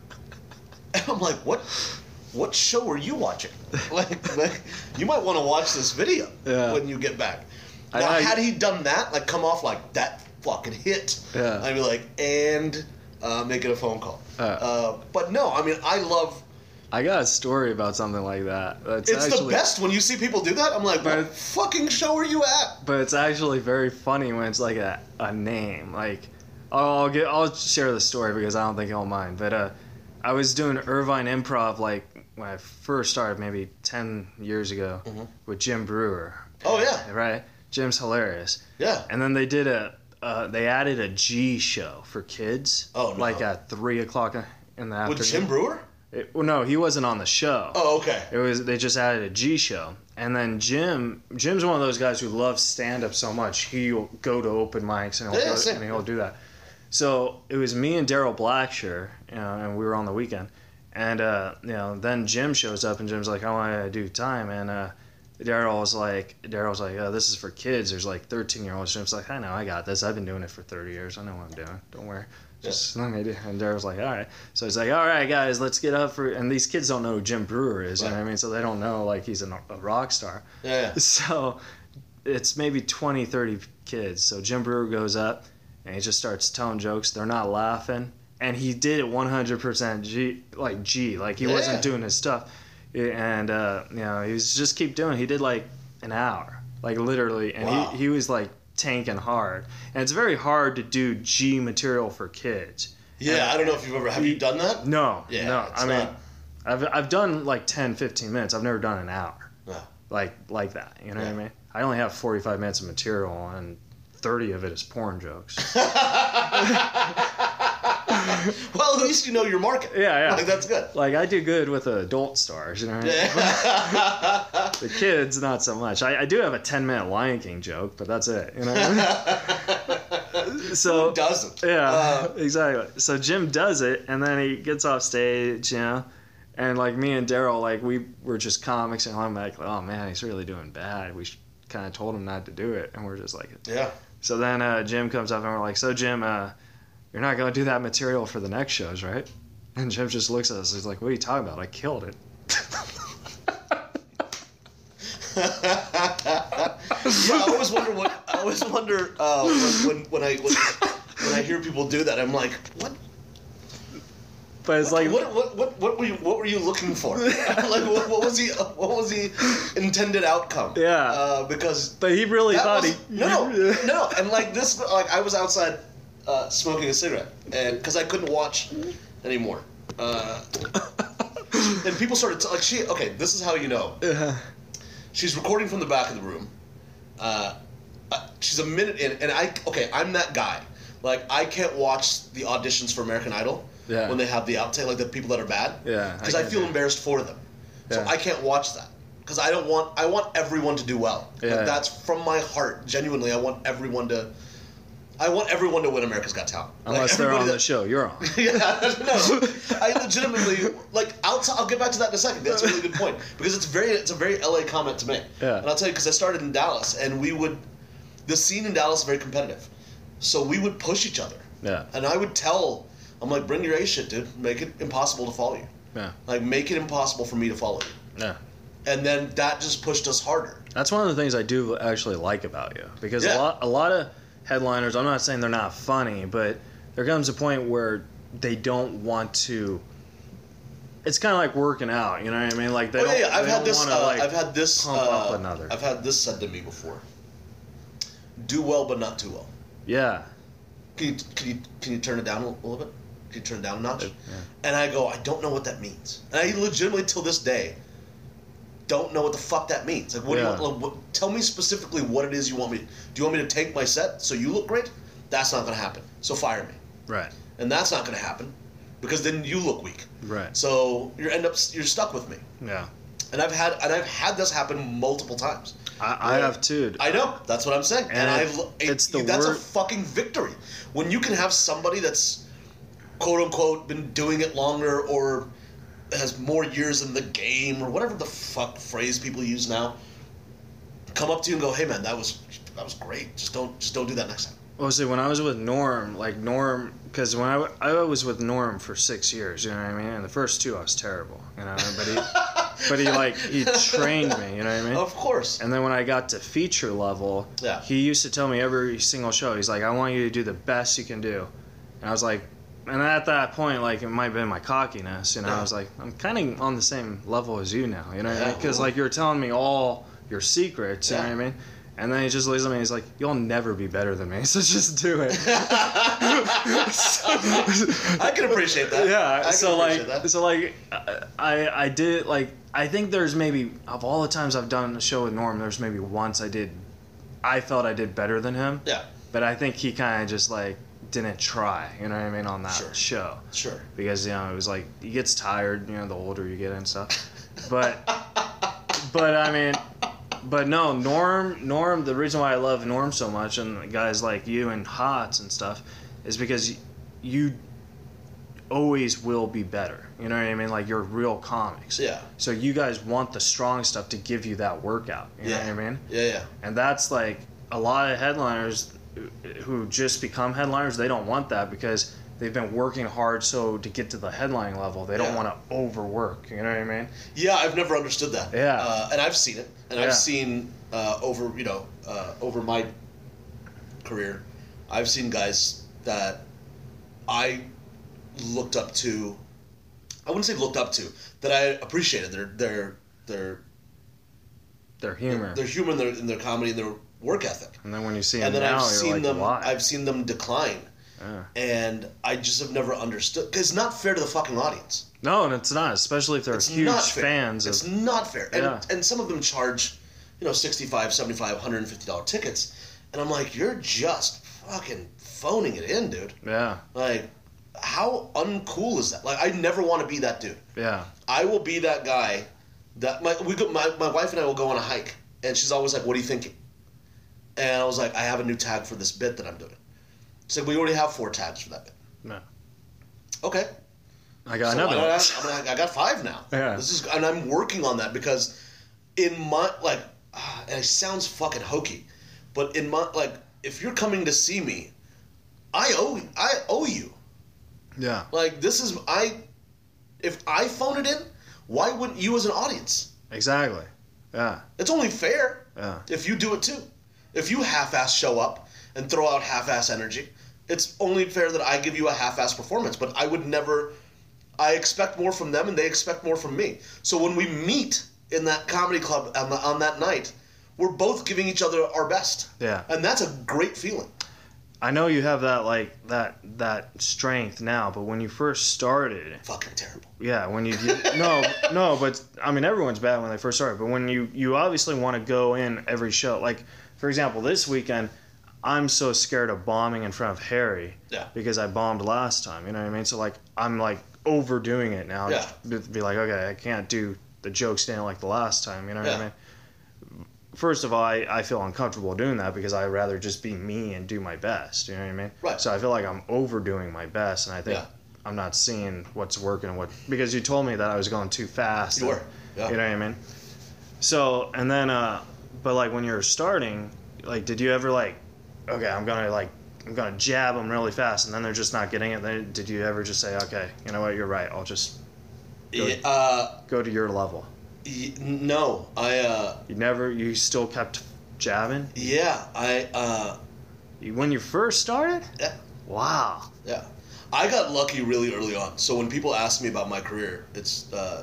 And I'm like, "What? What show are you watching? Like, like you might want to watch this video Yeah. when you get back." I- Now, I- had he done that, like, come off like that fucking hit, Yeah. I'd be like, and uh, making a phone call. Uh. Uh, but no, I mean, I love. I got a story about something like that. It's, It's actually, the best when you see people do that. I'm like, what But- fucking show are you at? But it's actually very funny when it's like a, a name. Like, I'll, I'll get I'll share the story because I don't think he'll mind. But uh, I was doing Irvine Improv like when I first started, maybe ten years ago, Mm-hmm. with Jim Brewer. Oh yeah, Right? Jim's hilarious. yeah. And then they did a uh, they added a G show for kids. Oh, no. Like at three o'clock in the afternoon. With Jim Brewer? It, well, no, he wasn't on the show. Oh, okay. It was they just added a G show, and then Jim Jim's one of those guys who loves stand up so much he'll go to open mics and he'll Yeah, go, same. and he'll do that. So it was me and Daryl Blackshear, you know, and we were on the weekend, and uh, you know then Jim shows up and Jim's like, I want to do time, and uh, Daryl was like Daryl's like, oh, this is for kids. There's like thirteen year olds. Jim's like, I know, I got this. I've been doing it for thirty years. I know what I'm doing. Don't worry. Just let me do. And Daryl's like, all right. So he's like, all right, guys, let's get up for. And these kids don't know who Jim Brewer is. You know what I mean? So they don't know like he's a, a rock star. Yeah, yeah. So it's maybe twenty, thirty kids. So Jim Brewer goes up and he just starts telling jokes. They're not laughing. And he did it one hundred percent G, like G, like he Yeah. wasn't doing his stuff. And, uh, you know, he was just keep doing it. He did like an hour, like literally. And Wow. he, he was like tanking hard. And it's very hard to do G material for kids. Yeah, I don't know if you've ever have you done that? No, Yeah, no. it's I mean, not- I've I've done like ten, fifteen minutes. I've never done an hour. No. Like like that. You know Yeah. what I mean? I only have forty-five minutes of material and thirty of it is porn jokes. Well, at least you know your market. Yeah, yeah. Like, that's good. Like, I do good with adult stars, you know what I mean? The kids, not so much. I, I do have a ten-minute Lion King joke, but that's it, you know what I mean? So, Who doesn't? Yeah, Uh, exactly. So Jim does it, and then he gets off stage, you know, and, like, me and Daryl, like, we were just comics, and I'm like, oh, man, he's really doing bad. We kind of told him not to do it, and we're just like... Yeah. So then uh, Jim comes up, and we're like, so, Jim, uh, you're not going to do that material for the next shows, right? And Jim just looks at us, he's like, what are you talking about? I killed it. Yeah, I always wonder what... I always wonder uh, when, when, when, I, when, when I hear people do that, I'm like, what... But it's like... What, what what what were you what were you looking for? Like what, what was the what was the intended outcome? Yeah. Uh, because But he really that thought was, he... no no and like this like I was outside uh, smoking a cigarette and because I couldn't watch anymore. Uh, and people started to, like she okay this is how you know. Yeah. She's recording from the back of the room. Uh, uh, she's a minute in and I okay I'm that guy. Like I can't watch the auditions for American Idol. Yeah. When they have the outtake, like the people that are bad. Yeah, Because I I, get feel that. embarrassed for them. So Yeah. I can't watch that. Because I don't want, I want everyone to do well. Yeah. Like, that's from my heart. Genuinely, I want everyone to, I want everyone to win America's Got Talent. Unless Like, they're on everybody the show, you're on. that- Yeah, no. I legitimately, like, I'll, t- I'll get back to that in a second. That's a really good point. Because it's very, it's a very L A comment to make. Yeah. And I'll tell you, because I started in Dallas, and we would, the scene in Dallas is very competitive. So we would push each other. Yeah. And I would tell, I'm like, bring your A shit, dude. Make it impossible to follow you. Yeah. Like, make it impossible for me to follow you. Yeah. And then that just pushed us harder. That's one of the things I do actually like about you. Because Yeah. a lot a lot of headliners, I'm not saying they're not funny, but there comes a point where they don't want to... It's kind of like working out, you know what I mean? Like, they oh, don't, yeah, yeah. I've they had don't this, wanna, uh, like, I've had this, pump uh, up another. I've had this said to me before. Do well, but not too well. Yeah. Can you, can you, can you turn it down a little bit? Can you turn it down a notch? Yeah. And I go, I don't know what that means. And I legitimately, till this day, don't know what the fuck that means. Like, what Yeah. do you want? Like, what, tell me specifically what it is you want me. Do you want me to take my set so you look great? That's not going to happen. So fire me. Right. And that's not going to happen because then you look weak. Right. So you end up you're stuck with me. Yeah. And I've had and I've had this happen multiple times. I, I Right. have too. I know. That's what I'm saying. And, And I've it- it's the that's wor- a fucking victory when you can have somebody that's quote unquote been doing it longer or has more years in the game or whatever the fuck phrase people use now. Come up to you and go, "Hey man, that was that was great. Just don't just don't do that next time." Well, see, when I was with Norm, like Norm, because when I, w- I was with Norm for six years, you know what I mean? And the first two I was terrible, you know, but he, but he like, he trained me, you know what I mean? Of course. And then when I got to feature level, Yeah. he used to tell me every single show, he's like, I want you to do the best you can do. And I was like, and at that point, like, it might have been my cockiness, you know, Yeah. I was like, I'm kind of on the same level as you now, you know what I mean? Yeah, Because, ooh. like, you're telling me all your secrets, you Yeah. know what I mean? And then he just looks at me and he's like, you'll never be better than me, so just do it. I can appreciate that. Yeah, I can so like, appreciate that. so like, I I did like I think there's maybe of all the times I've done a show with Norm, there's maybe once I did, I felt I did better than him. Yeah. But I think he kind of just like didn't try, you know what I mean, on that Sure. show. Sure. Because you know it was like he gets tired, you know, the older you get and stuff. But but I mean. But no, Norm, Norm, the reason why I love Norm so much and guys like you and Hots and stuff is because you always will be better. You know what I mean? Like, you're real comics. Yeah. So you guys want the strong stuff to give you that workout. You Yeah. know what I mean? Yeah, yeah. And that's like a lot of headliners who just become headliners, they don't want that because they've been working hard so to get to the headlining level. They don't Yeah. want to overwork. You know what I mean? Yeah, I've never understood that. Yeah. Uh, and I've seen it. And Yeah. I've seen uh, over, you know, uh, over my career, I've seen guys that I looked up to. I wouldn't say looked up to, that I appreciated their their their Their humor. their humor and their, and their comedy and their work ethic. and then when you see them And then now, I've you're seen like, them. why? I've seen them decline, Yeah. and I just have never understood because it's not fair to the fucking audience. No, and it's not, especially if they're It's huge not fair. fans of. It's not fair. And Yeah. and some of them charge, you know, sixty-five, seventy-five, one hundred fifty dollars tickets. And I'm like, you're just fucking phoning it in, dude. Yeah. Like, how uncool is that? Like, I never want to be that dude. Yeah. I will be that guy that my we go, my my wife and I will go on a hike, and she's always like, "What are you thinking?" And I was like, "I have a new tag for this bit that I'm doing." She's like, "We already have four tags for that bit." No. Okay. I got So another I, one. I, I, I got five now. Yeah. This is, and I'm working on that because in my like, uh, and it sounds fucking hokey, but in my like, if you're coming to see me, I owe I owe you. Yeah. Like, this is I. If I phone it in, why wouldn't you as an audience? Exactly. Yeah. It's only fair Yeah. if you do it too. If you half-ass show up and throw out half-ass energy, it's only fair that I give you a half-ass performance. But I would never. I expect more from them, and they expect more from me. So when we meet in that comedy club on, the, on that night, we're both giving each other our best. Yeah. And that's a great feeling. I know you have that like that that strength now, but when you first started, Fucking terrible. yeah, when you no no, but I mean everyone's bad when they first start, but when you you obviously want to go in every show. Like for example, this weekend, I'm so scared of bombing in front of Harry, Yeah. because I bombed last time. You know what I mean? So like I'm like overdoing it now. Yeah. To be like, okay, I can't do the joke stand like the last time. You know what Yeah. I mean? First of all, I, I feel uncomfortable doing that because I'd rather just be me and do my best. You know what I mean? Right. So I feel like I'm overdoing my best, and I think Yeah. I'm not seeing what's working and what because you told me that I was going too fast. You and- were. Yeah. You know what I mean? So and then, uh, but like when you're starting, like, did you ever like, okay, I'm gonna like, I'm gonna jab them really fast, and then they're just not getting it. Then did you ever just say, okay, you know what, you're right, I'll just go, Yeah, uh, go to your level? y- no, I. Uh, You never, you still kept jabbing yeah, I. Uh, You- when you first started. yeah. Wow. Yeah, I got lucky really early on. So when people ask me about my career, it's uh,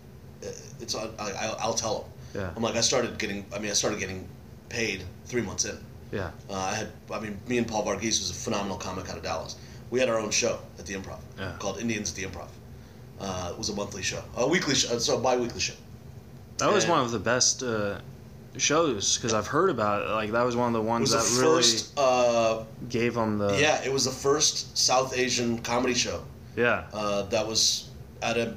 it's I, I, I'll tell them. Yeah. I'm like, I started getting. I mean, I started getting paid three months in. Yeah. Uh, I had. I mean, me and Paul Varghese was a phenomenal comic out of Dallas. We had our own show at the Improv Yeah. called Indians at the Improv. Uh, it was a monthly show, a weekly show, so a bi-weekly show. That was And- one of the best uh, shows because I've heard about it. Like that was one of the It ones was that the really first. Uh, gave them the yeah, it was the first South Asian comedy show. yeah Uh, that was at a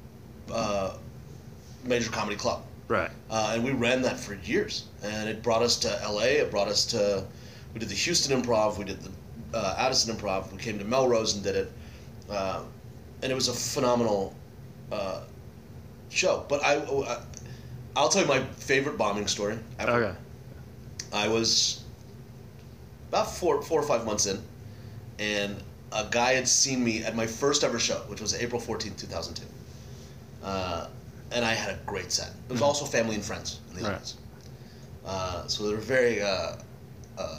uh, major comedy club. right Uh, and we ran that for years. And it brought us to L A. It brought us to... We did the Houston Improv. We did the uh, Addison Improv. We came to Melrose and did it. Uh, and it was a phenomenal uh, show. But I, I, I'll tell you my favorite bombing story ever. okay I was about four, four or five months in. And a guy had seen me at my first ever show, which was April fourteenth, two thousand two. Uh, and I had a great set. There was also family and friends in the Right. audience. Uh, so they were very uh, uh,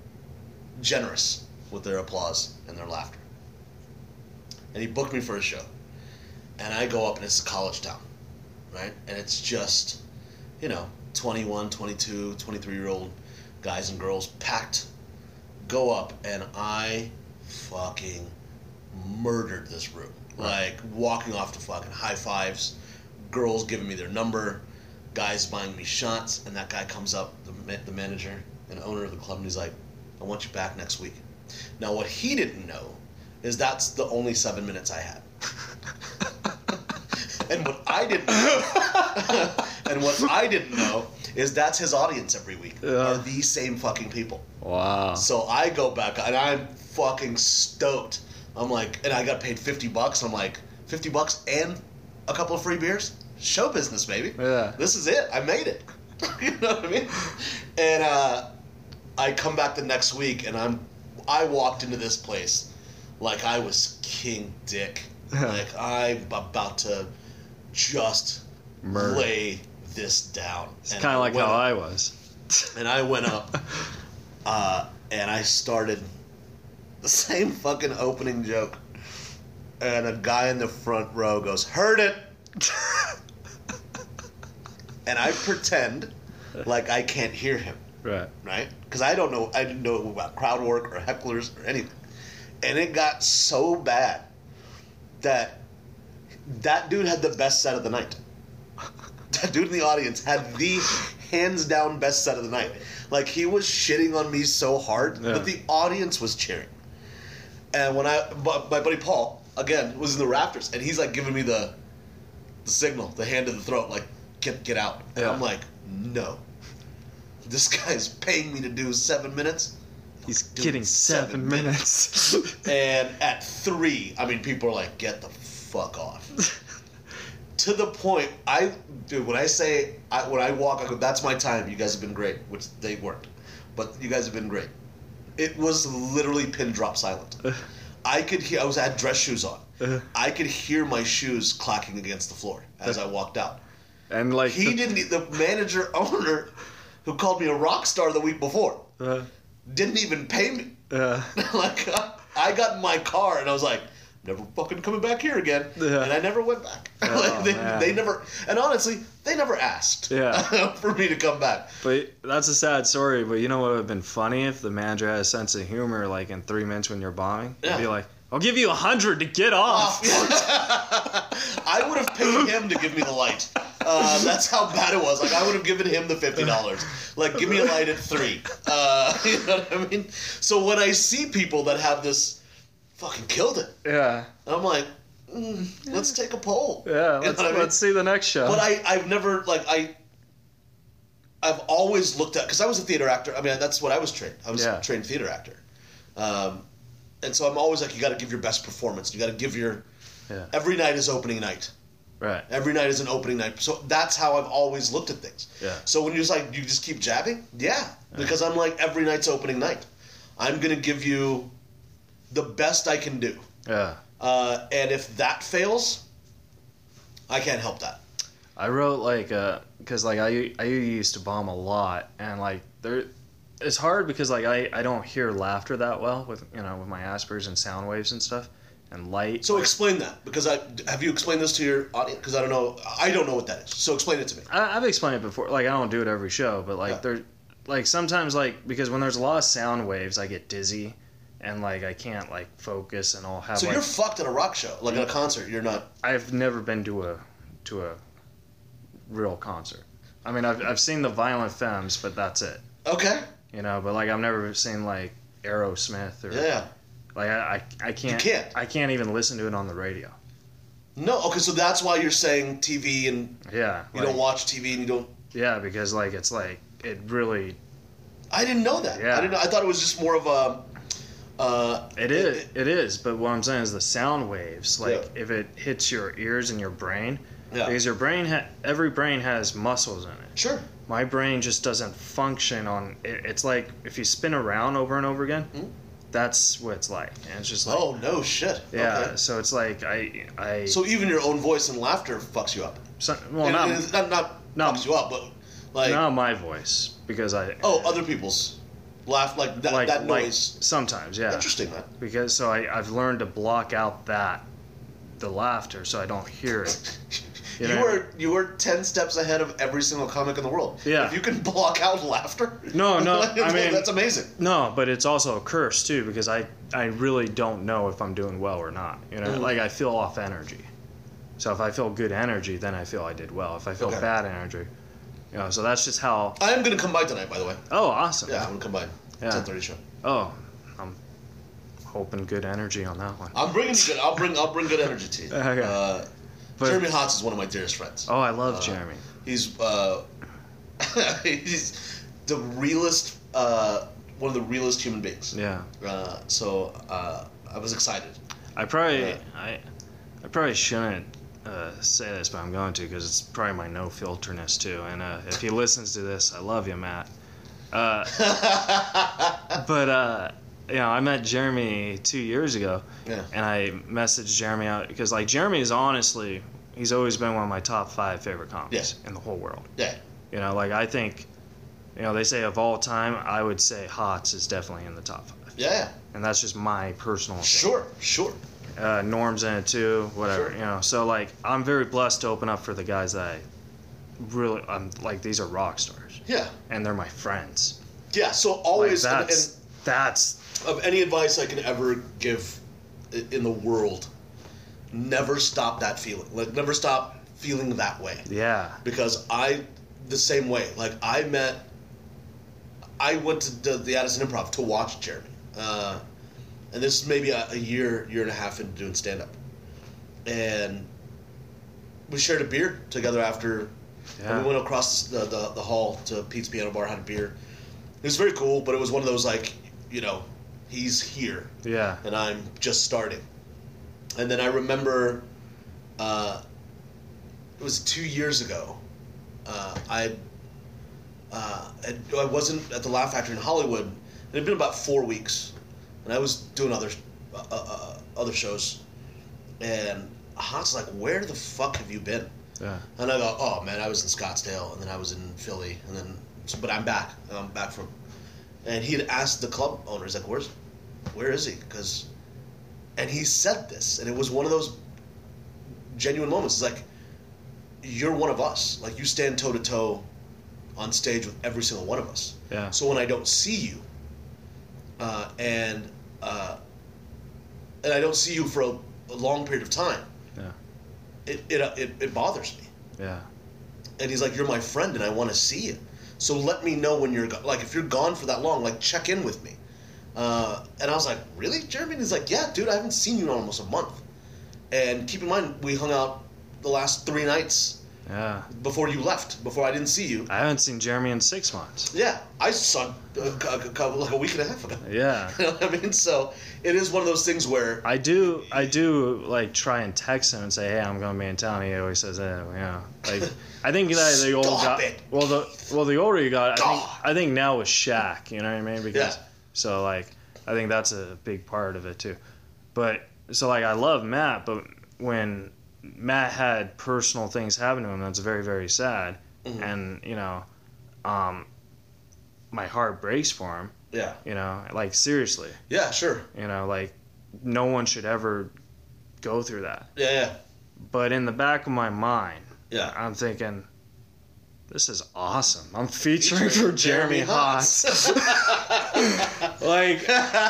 generous with their applause and their laughter. And he booked me for a show. And I go up, and it's a college town, right? And it's just, you know, twenty-one, twenty-two, twenty-three-year-old guys and girls packed. Go up, and I fucking murdered this room. Like, walking off to fucking high fives, girls giving me their number, guys buying me shots, and that guy comes up, the, ma- the manager and owner of the club, and he's like, I want you back next week. Now, what he didn't know is that's the only seven minutes I had. And what I didn't know, and what I didn't know is that's his audience every week. Yeah. Are these same fucking people. wow So I go back, and I'm fucking stoked. I'm like, and I got paid fifty bucks. I'm like, fifty bucks and a couple of free beers? Show business, baby. Yeah. This is it. I made it. You know what I mean? And uh, I come back the next week, and I'm, I walked into this place like I was King Dick. Like I'm about to just Murder. lay this down. it's kind of like how I was And I went up, uh, and I started the same fucking opening joke. And a guy in the front row goes, "Heard it." And I pretend like I can't hear him, right right? Because I don't know, I didn't know about crowd work or hecklers or anything. And it got so bad that that dude had the best set of the night. that dude in the audience had the hands down best set of the night. Like, he was shitting on me so hard Yeah. that the audience was cheering. And when I, my buddy Paul, again, was in the rafters, and he's like giving me the the signal, the hand to the throat, like, get get out. And Yeah. I'm like, no. This guy's paying me to do seven minutes. He's Dude, getting seven, seven minutes. And at three, I mean, people are like, get the fuck off. To the point, I, dude, when I say, I, when I walk, I go, that's my time. You guys have been great, which they weren't. But you guys have been great. It was literally pin drop silent. I could hear, I was, I had dress shoes on. I could hear my shoes clacking against the floor as I walked out. And like He the, didn't, the manager owner who called me a rock star the week before uh, didn't even pay me. uh, Like, I got in my car and I was like, never fucking coming back here again. Yeah. And I never went back. Oh, Like, they, man. they never, and honestly, they never asked Yeah. for me to come back. but that's a sad story. But you know what would have been funny if the manager had a sense of humor, like in three minutes when you're bombing, Yeah. he'd be like, "I'll give you a hundred to get off." I would have paid him to give me the light. Uh, that's how bad it was. Like, I would have given him the fifty dollars. Like, give me a light at three. Uh, you know what I mean? So when I see people that have this, fucking killed it. Yeah, I'm like, mm, let's take a poll. yeah. You know Let's what I mean? let's see the next show. But I, I've never, like, I, I've always looked at, because I was a theater actor. I mean, that's what I was trained. I was Yeah. a trained theater actor. Um, and so I'm always like, you got to give your best performance. You got to give your, Yeah. every night is opening night. Right. Every night is an opening night. So that's how I've always looked at things. Yeah. So when you're just like, you just keep jabbing? Yeah. Because I'm like, every night's opening night. I'm going to give you the best I can do. Yeah. Uh, and if that fails, I can't help that. I wrote like uh, cause like I I used to bomb a lot, and like there, it's hard because like I, I don't hear laughter that well with you know with my Asperger's and sound waves and stuff and light. So explain that, because I have you explained this to your audience? Because I don't know, I don't know what that is. So explain it to me. I, I've explained it before. Like I don't do it every show, but like Yeah. there, like sometimes like because when there's a lot of sound waves, I get dizzy, and like I can't like focus, and I'll have. So like, you're fucked at a rock show, like at a concert. You're not. I've never been to a to a real concert. I mean, I've I've seen the Violent Femmes, but that's it. Okay. You know, but like I've never seen like Aerosmith or Yeah. like I I, I can't can't. I can't even listen to it on the radio. No. Okay. So that's why you're saying T V and Yeah, you like, don't watch T V and you don't. yeah, because like it's like it really I didn't know that. Yeah. I didn't know. I thought it was just more of a. Uh, it is it is. But what I'm saying is the sound waves. Like Yeah. if it hits your ears and your brain, Yeah. because your brain ha- every brain has muscles in it. Sure. My brain just doesn't function on. It, it's like if you spin around over and over again. Hmm? That's what it's like, and it's just like Oh no shit. yeah. Okay. So it's like I I So even your own voice and laughter fucks you up. so, well And- not and it's not not No. fucks you up, but like not my voice because I oh other people's laugh like that like that like noise. sometimes yeah Interesting, man. because so I I've learned to block out that the laughter so I don't hear it. You, You know? were you were ten steps ahead of every single comic in the world. Yeah. If you can block out laughter. No, no, I mean- that's amazing. No, but it's also a curse too because I I really don't know if I'm doing well or not. You know, Mm. like I feel off energy. So if I feel good energy, then I feel I did well. If I feel Okay. bad energy, you know, so that's just how. I am gonna come by tonight, by the way. Oh, awesome. Yeah, I'm gonna come by. Yeah. ten thirty show. Oh, I'm hoping good energy on that one. I'm bringing you good. I'll bring I'll bring good energy to you. Okay. Uh, But- Jeremy Hotz is one of my dearest friends. Oh, I love Uh, Jeremy. He's uh, he's the realest, uh, one of the realest human beings. Yeah. Uh, so uh, I was excited. I probably Yeah. I I probably shouldn't uh, say this, but I'm going to because it's probably my no filterness too. And uh, if he listens to this, I love you, Matt. Uh, but uh, you know, I met Jeremy two years ago, Yeah. and I messaged Jeremy out because like Jeremy is honestly he's always been one of my top five favorite comics Yeah. in the whole world. Yeah. You know, like I think, you know, they say of all time, I would say Hotz is definitely in the top five, Yeah. and that's just my personal. opinion. Sure. Sure. Uh, Norm's in it too, whatever, Sure. you know. So like, I'm very blessed to open up for the guys that I really, I'm like, these are rock stars, Yeah. and they're my friends. Yeah. So Like always, and, that's that's and of any advice I can ever give i- in the world, never stop that feeling. Like never stop feeling that way. Yeah. Because I, the same way. Like, I met, I went to the, the Addison Improv to watch Jeremy. Uh, and this is maybe a, a year, year and a half into doing stand-up. And we shared a beer together after. Yeah. And we went across the, the, the hall to Pete's Piano Bar, had a beer. It was very cool, but it was one of those, like, you know, he's here. Yeah. And I'm just starting. And then I remember, uh, it was two years ago. Uh, I, uh, I wasn't at the Laugh Factory in Hollywood. It had been about four weeks, and I was doing other, uh, uh, other shows. And Hans like, "Where the fuck have you been?" Yeah. And I go, "Oh man, I was in Scottsdale, and then I was in Philly, and then, but I'm back. I'm back from." And he had asked the club owner, he's like, "Where's, where is he?" Because, and he said this, and it was one of those genuine moments. It's like, you're one of us. Like, you stand toe to toe on stage with every single one of us. Yeah. So when I don't see you, uh, and uh, and I don't see you for a, a long period of time, Yeah. it it, uh, it it bothers me. Yeah. And he's like, "You're my friend, and I want to see you. So let me know when you're go- like, if you're gone for that long, like, check in with me." Uh, and I was like, "Really, Jeremy?" And he's like, "Yeah, dude, I haven't seen you in almost a month." And keep in mind, we hung out the last three nights Yeah. before you left, before I didn't see you. I haven't seen Jeremy in six months. Yeah, I saw a, a, a couple, like a week and a half ago. Yeah. You know what I mean? So it is one of those things where I do, I do like try and text him and say, "Hey, I'm going to be in town." He always says, "Eh, you know, like I think that the old Stop guy, it. well, the well, the older you got, I think, God. I think now with Shaq, you know what I mean? Because Yeah. so like I think that's a big part of it too. But so like I love Matt, but when Matt had personal things happen to him, that's very, very sad, Mhm. and you know, um, my heart breaks for him. yeah, You know, like seriously. yeah, sure, You know, like, no one should ever go through that. yeah, yeah, But in the back of my mind, yeah. I'm thinking, this is awesome. I'm featuring for Jeremy Haas. Like,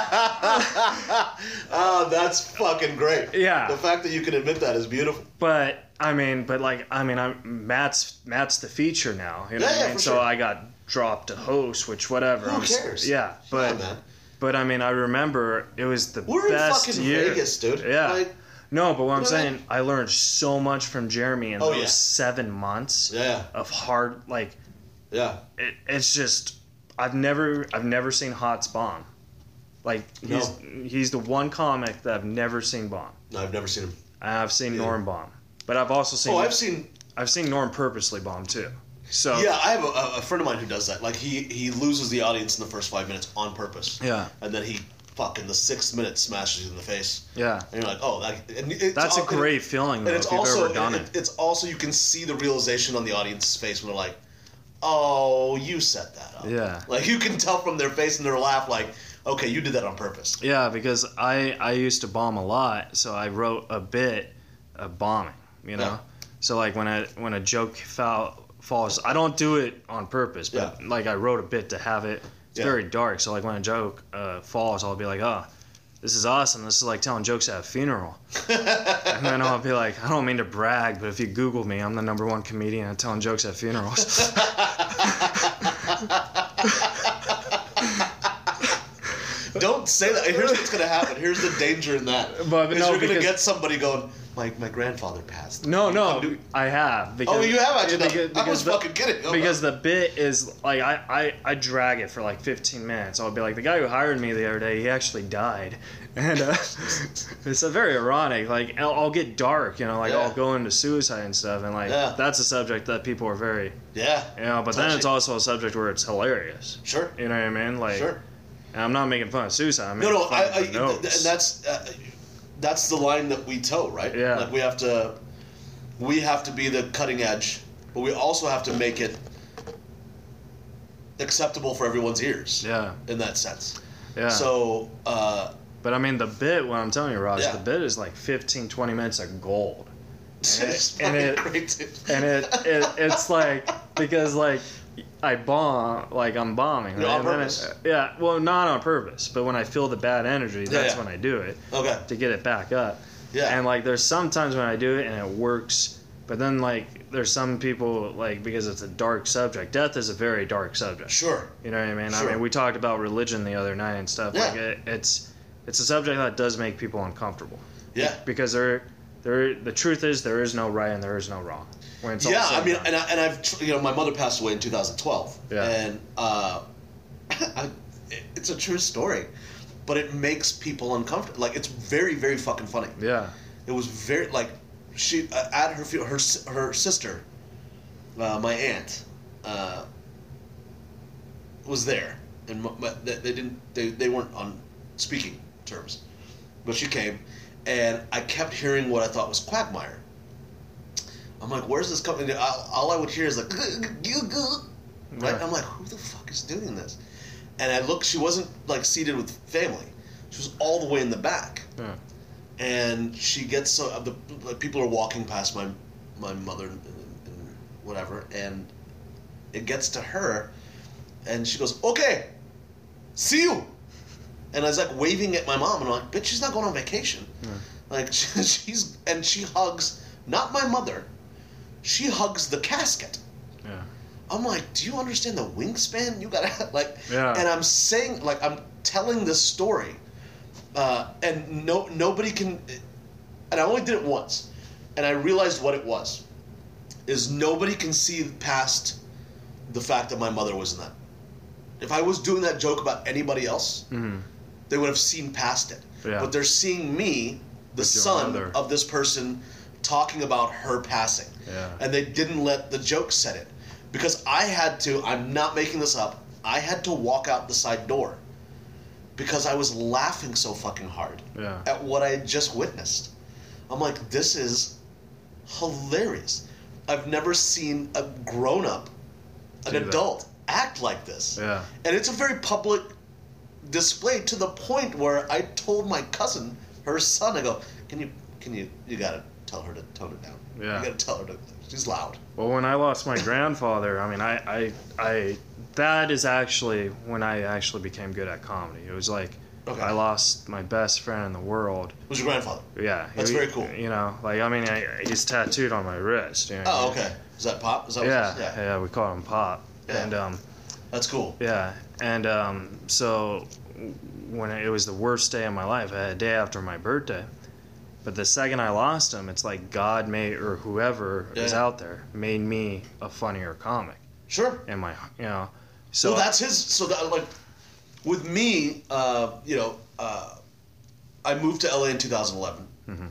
Oh, that's fucking great. Yeah. The fact that you can admit that is beautiful. but I mean, but like, I mean, I'm Matt's Matt's the feature now. You know Yeah, what yeah, I mean? for So sure. I got dropped to host, which whatever. Who I'm s- cares? Yeah, but yeah, man. but I mean, I remember it was the We're best in fucking year. Vegas, dude. Yeah. Like, No, but what I'm You know what I saying, I learned so much from Jeremy in Oh, those yeah. seven months yeah, of hard, like, yeah. it, it's just, I've never, I've never seen Hots bomb. Like, he's No. he's the one comic that I've never seen bomb. No, I've never seen him. I've seen Yeah. Norm bomb, but I've also seen, Oh, I've seen. I've seen Norm purposely bomb too. So Yeah, I have a, a friend of mine who does that. Like, he he loses the audience in the first five minutes on purpose. yeah, And then he fucking the sixth minute smashes you in the face. yeah. And you're like, oh, that, and it's That's a all- great feeling though And it's if you've also ever done it, it. it's also you can see the realization on the audience's face when they're like, "Oh, you set that up." Yeah. Like, you can tell from their face and their laugh, like, "Okay, you did that on purpose." Yeah, because I I used to bomb a lot, so I wrote a bit of bombing, you know. Yeah. So like when I when a joke foul, falls, I don't do it on purpose, but Yeah. like I wrote a bit to have it. It's Yeah. very dark, so like when a joke uh, falls, I'll be like, "Oh, this is awesome. This is like telling jokes at a funeral." And then I'll be like, "I don't mean to brag, but if you Google me, I'm the number one comedian at telling jokes at funerals." Don't say that. Here's what's gonna happen. Here's the danger in that. But Because no, you're gonna because- get somebody going, "My my grandfather passed." No, I'm no, do- I have. Because, Oh, you have actually. because- I because was the- fucking kidding. Oh, Because the bit is like I, I, I drag it for like fifteen minutes. I'll be like, the guy who hired me the other day, he actually died, and uh, it's a very ironic. Like I'll, I'll get dark, you know, like Yeah. I'll go into suicide and stuff, and like Yeah. that's a subject that people are very, yeah, you know. But then Touchy. it's also a subject where it's hilarious. sure, You know what I mean? Like, sure. and I'm not making fun of suicide. I'm No, making no, fun I, of I the notes. th- and that's uh, that's the line that we toe, right? Yeah. Like, we have to we have to be the cutting edge, but we also have to make it acceptable for everyone's ears. yeah, In that sense. yeah. So, uh, but I mean, the bit, what I'm telling you, Raj, Yeah. the bit is like fifteen, twenty minutes of gold. it's and fucking it- great. Dude. And it, it it's like because like I bomb like I'm bombing You're right? on And then purpose. it- yeah, well, not on purpose, but when I feel the bad energy, that's yeah. when I do it Okay. to get it back up. Yeah. And like there's sometimes when I do it and it works, But then, like, there's some people, like, because it's a dark subject. Death is a very dark subject. Sure. You know what I mean? Sure. I mean, we talked about religion the other night and stuff. Yeah. Like, it, it's it's a subject that does make people uncomfortable. Yeah. Because there, there, the truth is there is no right and there is no wrong. When it's all Yeah, said I mean, and and, I, and I've, tr- you know, my mother passed away in two thousand twelve. Yeah. And uh, I, it's a true story, but it makes people uncomfortable. Like, it's very, very fucking funny. done. Yeah. It was very, like, she, uh, at her, fu- her, s- her sister, uh, my aunt, uh, was there. And m- m- they, they didn't, they, they weren't on speaking terms. But she came, and I kept hearing what I thought was quagmire. I'm like, where's this coming? All, all I would hear is like, right? Yeah. I'm like, who the fuck is doing this? And I looked, she wasn't like seated with family. She was all the way in the back. Yeah. And she gets, so the like, people are walking past my my mother and, and whatever, and it gets to her, and she goes, okay, see you. And I was like waving at my mom, and I'm like, bitch, she's not going on vacation. Yeah. Like, she, she's, and she hugs, not my mother, she hugs the casket. Yeah. I'm like, do you understand the wingspan? You gotta, like, Yeah. and I'm saying, like, I'm telling this story, uh, and no, nobody can, and I only did it once, and I realized what it was, is nobody can see past the fact that my mother was in that. If I was doing that joke about anybody else, Mm-hmm. they would have seen past it. Yeah. But they're seeing me, the With your son mother. of this person, talking about her passing. Yeah. And they didn't let the joke set it. Because I had to, I'm not making this up, I had to walk out the side door. Because I was laughing so fucking hard Yeah. at what I had just witnessed. I'm like, this is hilarious. I've never seen a grown-up, an Do that. adult, act like this. Yeah. And it's a very public display to the point where I told my cousin, her son, I go, can you, can you, you gotta tell her to tone it down. Yeah. You gotta tell her to, she's loud. Well, when I lost my grandfather, I mean, I, I, I, that is actually when I actually became good at comedy. It was like, Okay. I lost my best friend in the world. Who's your grandfather? Yeah. That's he- very cool. You know, like, I mean, I, he's tattooed on my wrist. You know, Oh, okay. Is that Pop? Is that Yeah, what yeah, it is? Yeah. we call him Pop. Yeah. And, um, That's cool. yeah, and um, so when it was the worst day of my life, I had a day after my birthday. But the second I lost him, it's like God made, or whoever is Yeah. out there, made me a funnier comic. Sure. In my, you know, so Well, that's his. So that, like, with me, uh, you know, uh, I moved to L A in two thousand eleven. Mhm.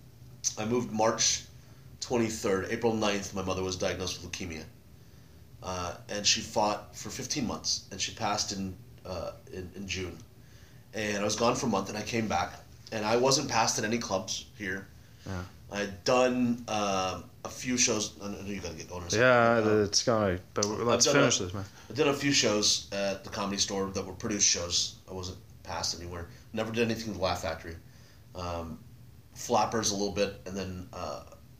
I moved March twenty-third, April ninth. My mother was diagnosed with leukemia, uh, and she fought for fifteen months, and she passed in, uh, in in June. And I was gone for a month, and I came back, and I wasn't passed at any clubs here. Yeah. I had done uh, a few shows. I know you got to get going. Or something. yeah, Uh, it's gonna. But let's done finish a- this, man. I did a few shows at the Comedy Store that were produced shows. I wasn't passed anywhere. Never did anything with Laugh Factory. Um, Flappers a little bit, and then uh,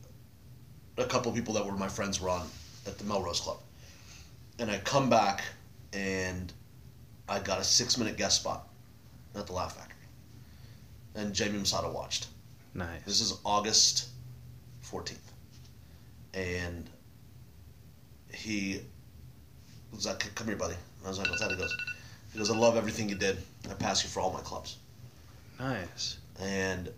a couple of people that were my friends were on at the Melrose Club. And I come back, and I got a six-minute guest spot at the Laugh Factory. And Jamie Masada watched. Nice. This is August fourteenth. And he was like, come here, buddy. I was like, what's that? He goes, he goes, I love everything you did. I pass you for all my clubs. Nice. And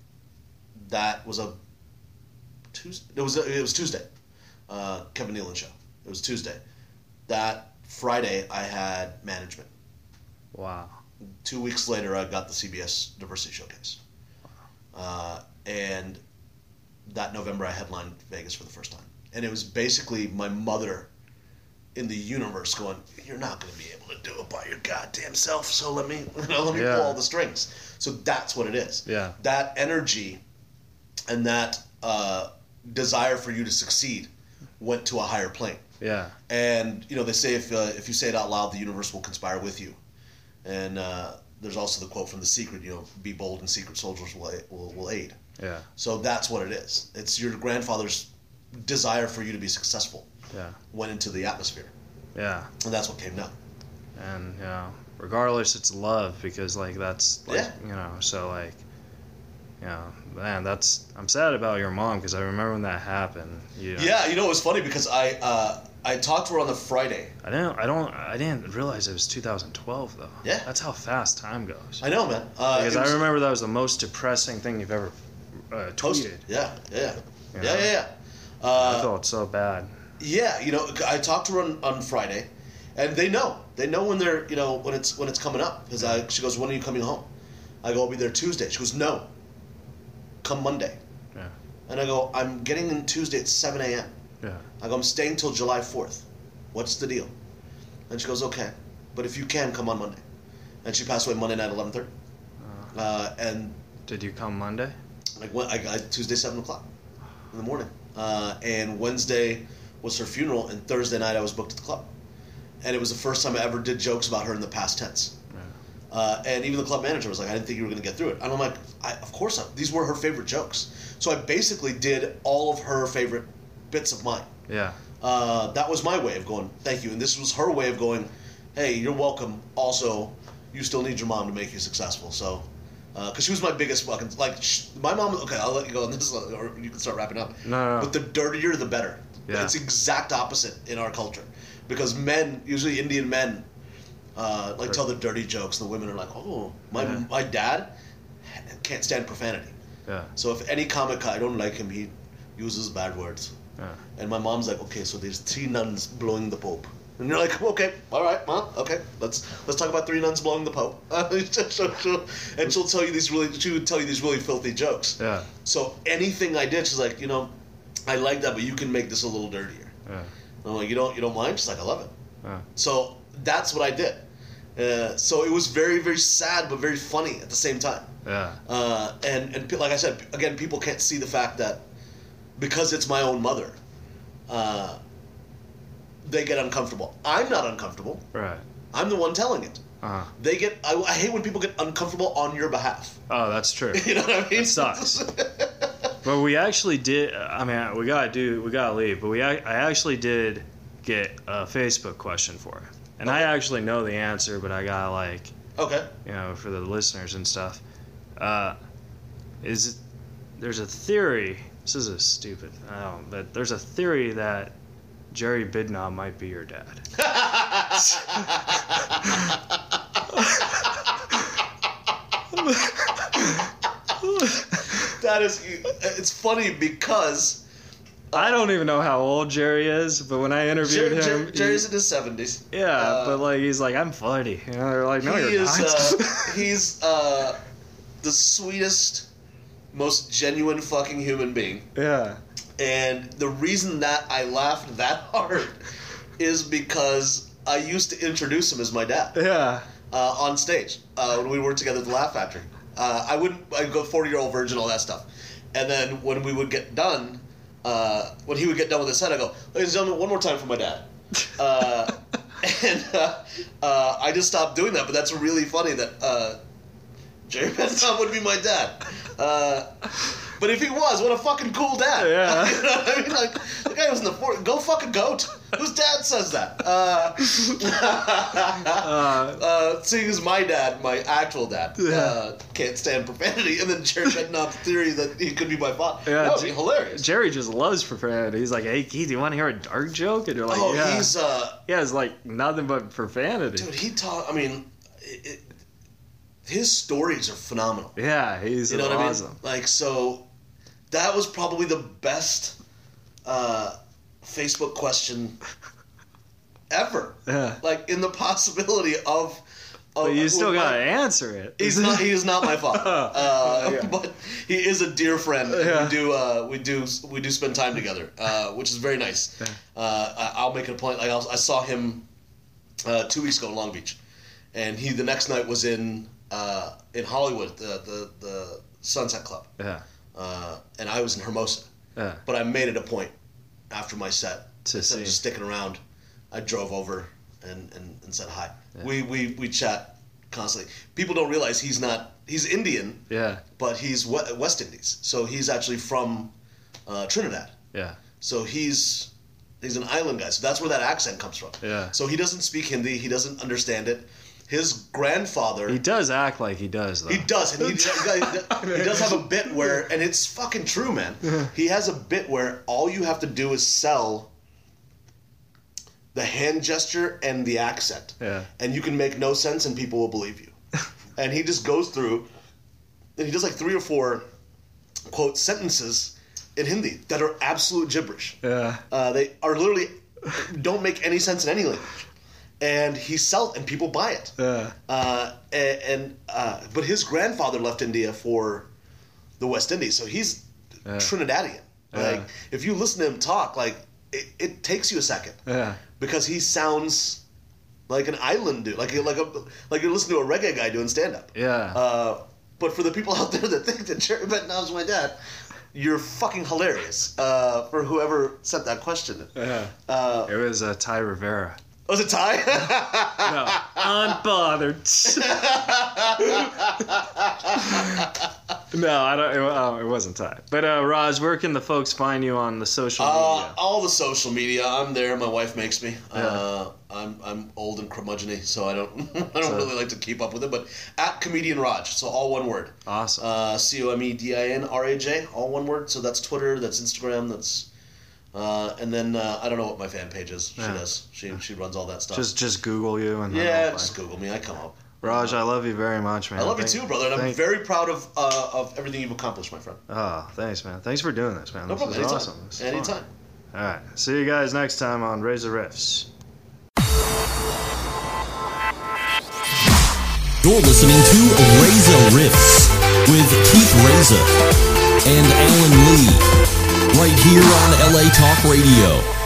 that was a Tuesday. It was, a, it was Tuesday. Uh, Kevin Nealon show. It was Tuesday. That Friday, I had management. Wow. Two weeks later, I got the C B S Diversity Showcase. Uh, and that November, I headlined Vegas for the first time. And it was basically my mother in the universe going, you're not going to be able to do it by your goddamn self, so let me, you know, let me Yeah. pull all the strings. So that's what it is. Yeah. That energy and that uh, desire for you to succeed went to a higher plane. Yeah. And, you know, they say if uh, if you say it out loud, the universe will conspire with you. And uh, there's also the quote from The Secret, you know, be bold and secret soldiers will, will, will aid. Yeah. So that's what it is. It's your grandfather's desire for you to be successful Yeah. went into the atmosphere. Yeah. And that's what came down. And you know, regardless, it's love because like that's like Yeah. you know, so like you know, man, that's I'm sad about your mom because I remember when that happened. You know, Yeah, you know, it was funny because I uh, I talked to her on the Friday. I didn't I don't I didn't realize it was two thousand twelve though. Yeah. That's how fast time goes. I know, man. Uh, Because it I was- remember that was the most depressing thing you've ever uh, Posted. tweeted. Yeah, yeah, yeah, You yeah, know? yeah. yeah. I Uh, felt so bad. Yeah, you know, I talked to her on, on Friday, and they know. They know when they're, you know, when it's when it's coming up. Because I, she goes, when are you coming home? I go, I'll be there Tuesday. She goes, no. Come Monday. Yeah. And I go, I'm getting in Tuesday at seven a.m. Yeah. I go, I'm staying till July fourth. What's the deal? And she goes, okay, but if you can, come on Monday. And she passed away Monday night, eleven thirty. Uh, Uh, and did you come Monday? I went, I, I, Tuesday, seven o'clock in the morning. Uh, and Wednesday was her funeral, and Thursday night I was booked at the club. And it was the first time I ever did jokes about her in the past tense. Yeah. Uh, and even the club manager was like, I didn't think you were going to get through it. And I'm like, I, of course not. These were her favorite jokes. So I basically did all of her favorite bits of mine. Yeah. Uh, that was my way of going, thank you. And this was her way of going, hey, you're welcome. Also, you still need your mom to make you successful. So, because uh, she was my biggest fucking, like, sh- my mom, okay, I'll let you go on this, or you can start wrapping up. No, no, no. But the dirtier, the better. Yeah. It's exact opposite in our culture. Because men, usually Indian men, uh, like tell the dirty jokes. The women are like, oh, my Yeah. my dad can't stand profanity. Yeah. So if any comic, I don't like him, he uses bad words. Yeah. And my mom's like, okay, so there's three nuns blowing the Pope. And you're like, okay, all right, mom, okay, let's let's talk about three nuns blowing the Pope. she'll, she'll, and she'll tell you these really, she would tell you these really filthy jokes. Yeah. So anything I did, she's like, you know, I like that, but you can make this a little dirtier. Yeah. And I'm like, you don't, you don't mind? She's like, I love it. Yeah. So that's what I did. Uh, so it was very, very sad, but very funny at the same time. Yeah. Uh, and and pe- like I said, again, people can't see the fact that because it's my own mother, uh, they get uncomfortable. I'm not uncomfortable. Right. I'm the one telling it. Uh-huh. They get. I, I hate when people get uncomfortable on your behalf. Oh, that's true. You know what I mean? It sucks. But we actually did. I mean, we gotta do. We gotta leave. But we. I actually did get a Facebook question for it, and I Okay. actually know the answer, but I gotta like, Okay. you know, for the listeners and stuff. Uh, is there's a theory. This is a stupid. I don't. But there's a theory that Jerry Bidnow might be your dad. That is. It's funny because I don't even know how old Jerry is, but when I interviewed Jer- Jer- him, Jerry's he- in his seventies. yeah, Uh, but like he's like I'm forty. You know, they're like, no, he you're is. not. Uh, he's uh, the sweetest, most genuine fucking human being. yeah, And the reason that I laughed that hard is because I used to introduce him as my dad yeah, uh, on stage uh, when we worked together at the Laugh Factory. Uh, I wouldn't. I'd go forty-year-old virgin, all that stuff. And then when we would get done, uh, when he would get done with his set, I go, ladies and gentlemen, one more time for my dad. Uh, and uh, uh, I just stopped doing that. But that's really funny that uh, Jerry Bidnow would be my dad. Uh, but if he was, what a fucking cool dad. Yeah. You know what I mean? Like, the guy was in the fort. Go fuck a goat. Whose dad says that? Uh, uh, uh, seeing as my dad, my actual dad, Yeah. uh, can't stand profanity, and then Jerry Bidnow's theory that he could be my father. Yeah, that would be J- hilarious. Jerry just loves profanity. He's like, hey Keith, you want to hear a dark joke? And you're like, oh, yeah, he's, uh, yeah, it's like nothing but profanity. dude, he taught, I mean, it, it, his stories are phenomenal. Yeah, he's You know awesome. what I mean? Like, so, that was probably the best uh, Facebook question ever. Yeah, Like, in the possibility of... of but you still with my- gotta answer it. He's not. He is not my father, uh, Yeah. but he is a dear friend. Yeah. We do. Uh, we do. We do spend time together, uh, which is very nice. Uh, I, I'll make it a point. Like I'll, I saw him uh, two weeks ago in Long Beach, and he the next night was in uh, in Hollywood, the, the the Sunset Club, Yeah, uh, and I was in Hermosa. yeah, But I made it a point after my set To instead of see. just sticking around. I drove over and, and, and said hi. Yeah. We, we we chat constantly. People don't realize he's not. He's Indian, yeah, but he's we- West Indies. So he's actually from uh, Trinidad. yeah, So he's he's an island guy. So that's where that accent comes from. Yeah. So he doesn't speak Hindi. He doesn't understand it. his grandfather. He does act like he does, though. He does, and he, he does have a bit where, and it's fucking true, man. He has a bit where all you have to do is sell the hand gesture and the accent, Yeah. and you can make no sense, and people will believe you. And he just goes through, and he does like three or four quote sentences in Hindi that are absolute gibberish. Yeah. Uh, they are literally don't make any sense in any language, and he sells, and people buy it. Yeah. Uh, and and uh, but his grandfather left India for the West Indies, so he's Yeah. Trinidadian. Yeah. Like if you listen to him talk, like it, it takes you a second Yeah. because he sounds like an island dude, like like a like you're listening to a reggae guy doing stand up. Yeah. Uh, but for the people out there that think that Jerry Bentonow's my dad, you're fucking hilarious. Uh, for whoever sent that question. Yeah. Uh, It was uh, Ty Rivera. was it Ty? No, unbothered. No, I don't. It, oh, it wasn't Ty. But uh, Raj, where can the folks find you on the social Uh, media? all the social media. I'm there. My wife makes me. Yeah. Uh, I'm I'm old and curmudgeon-y, so I don't I don't So- really like to keep up with it. But at comedian Raj, so all one word. Awesome. Uh, C O M E D I N R A J, all one word. So that's Twitter, that's Instagram, that's uh, and then uh, I don't know what my fan page is. She Yeah. does. She she runs all that stuff. just just Google you and then yeah, I'll just find- Google me. I come up. Raj, I love you very much, man. I love Thank- you too, brother, and I'm thank- very proud of uh, of everything you've accomplished, my friend. Oh, thanks, man. Thanks for doing this, man. No this problem. is Anytime. awesome. This is fun. Anytime. All right. See you guys next time on Razor Riffs. You're listening to Reza Riffs with Keith Reza and Alan Lee, right here on L A Talk Radio.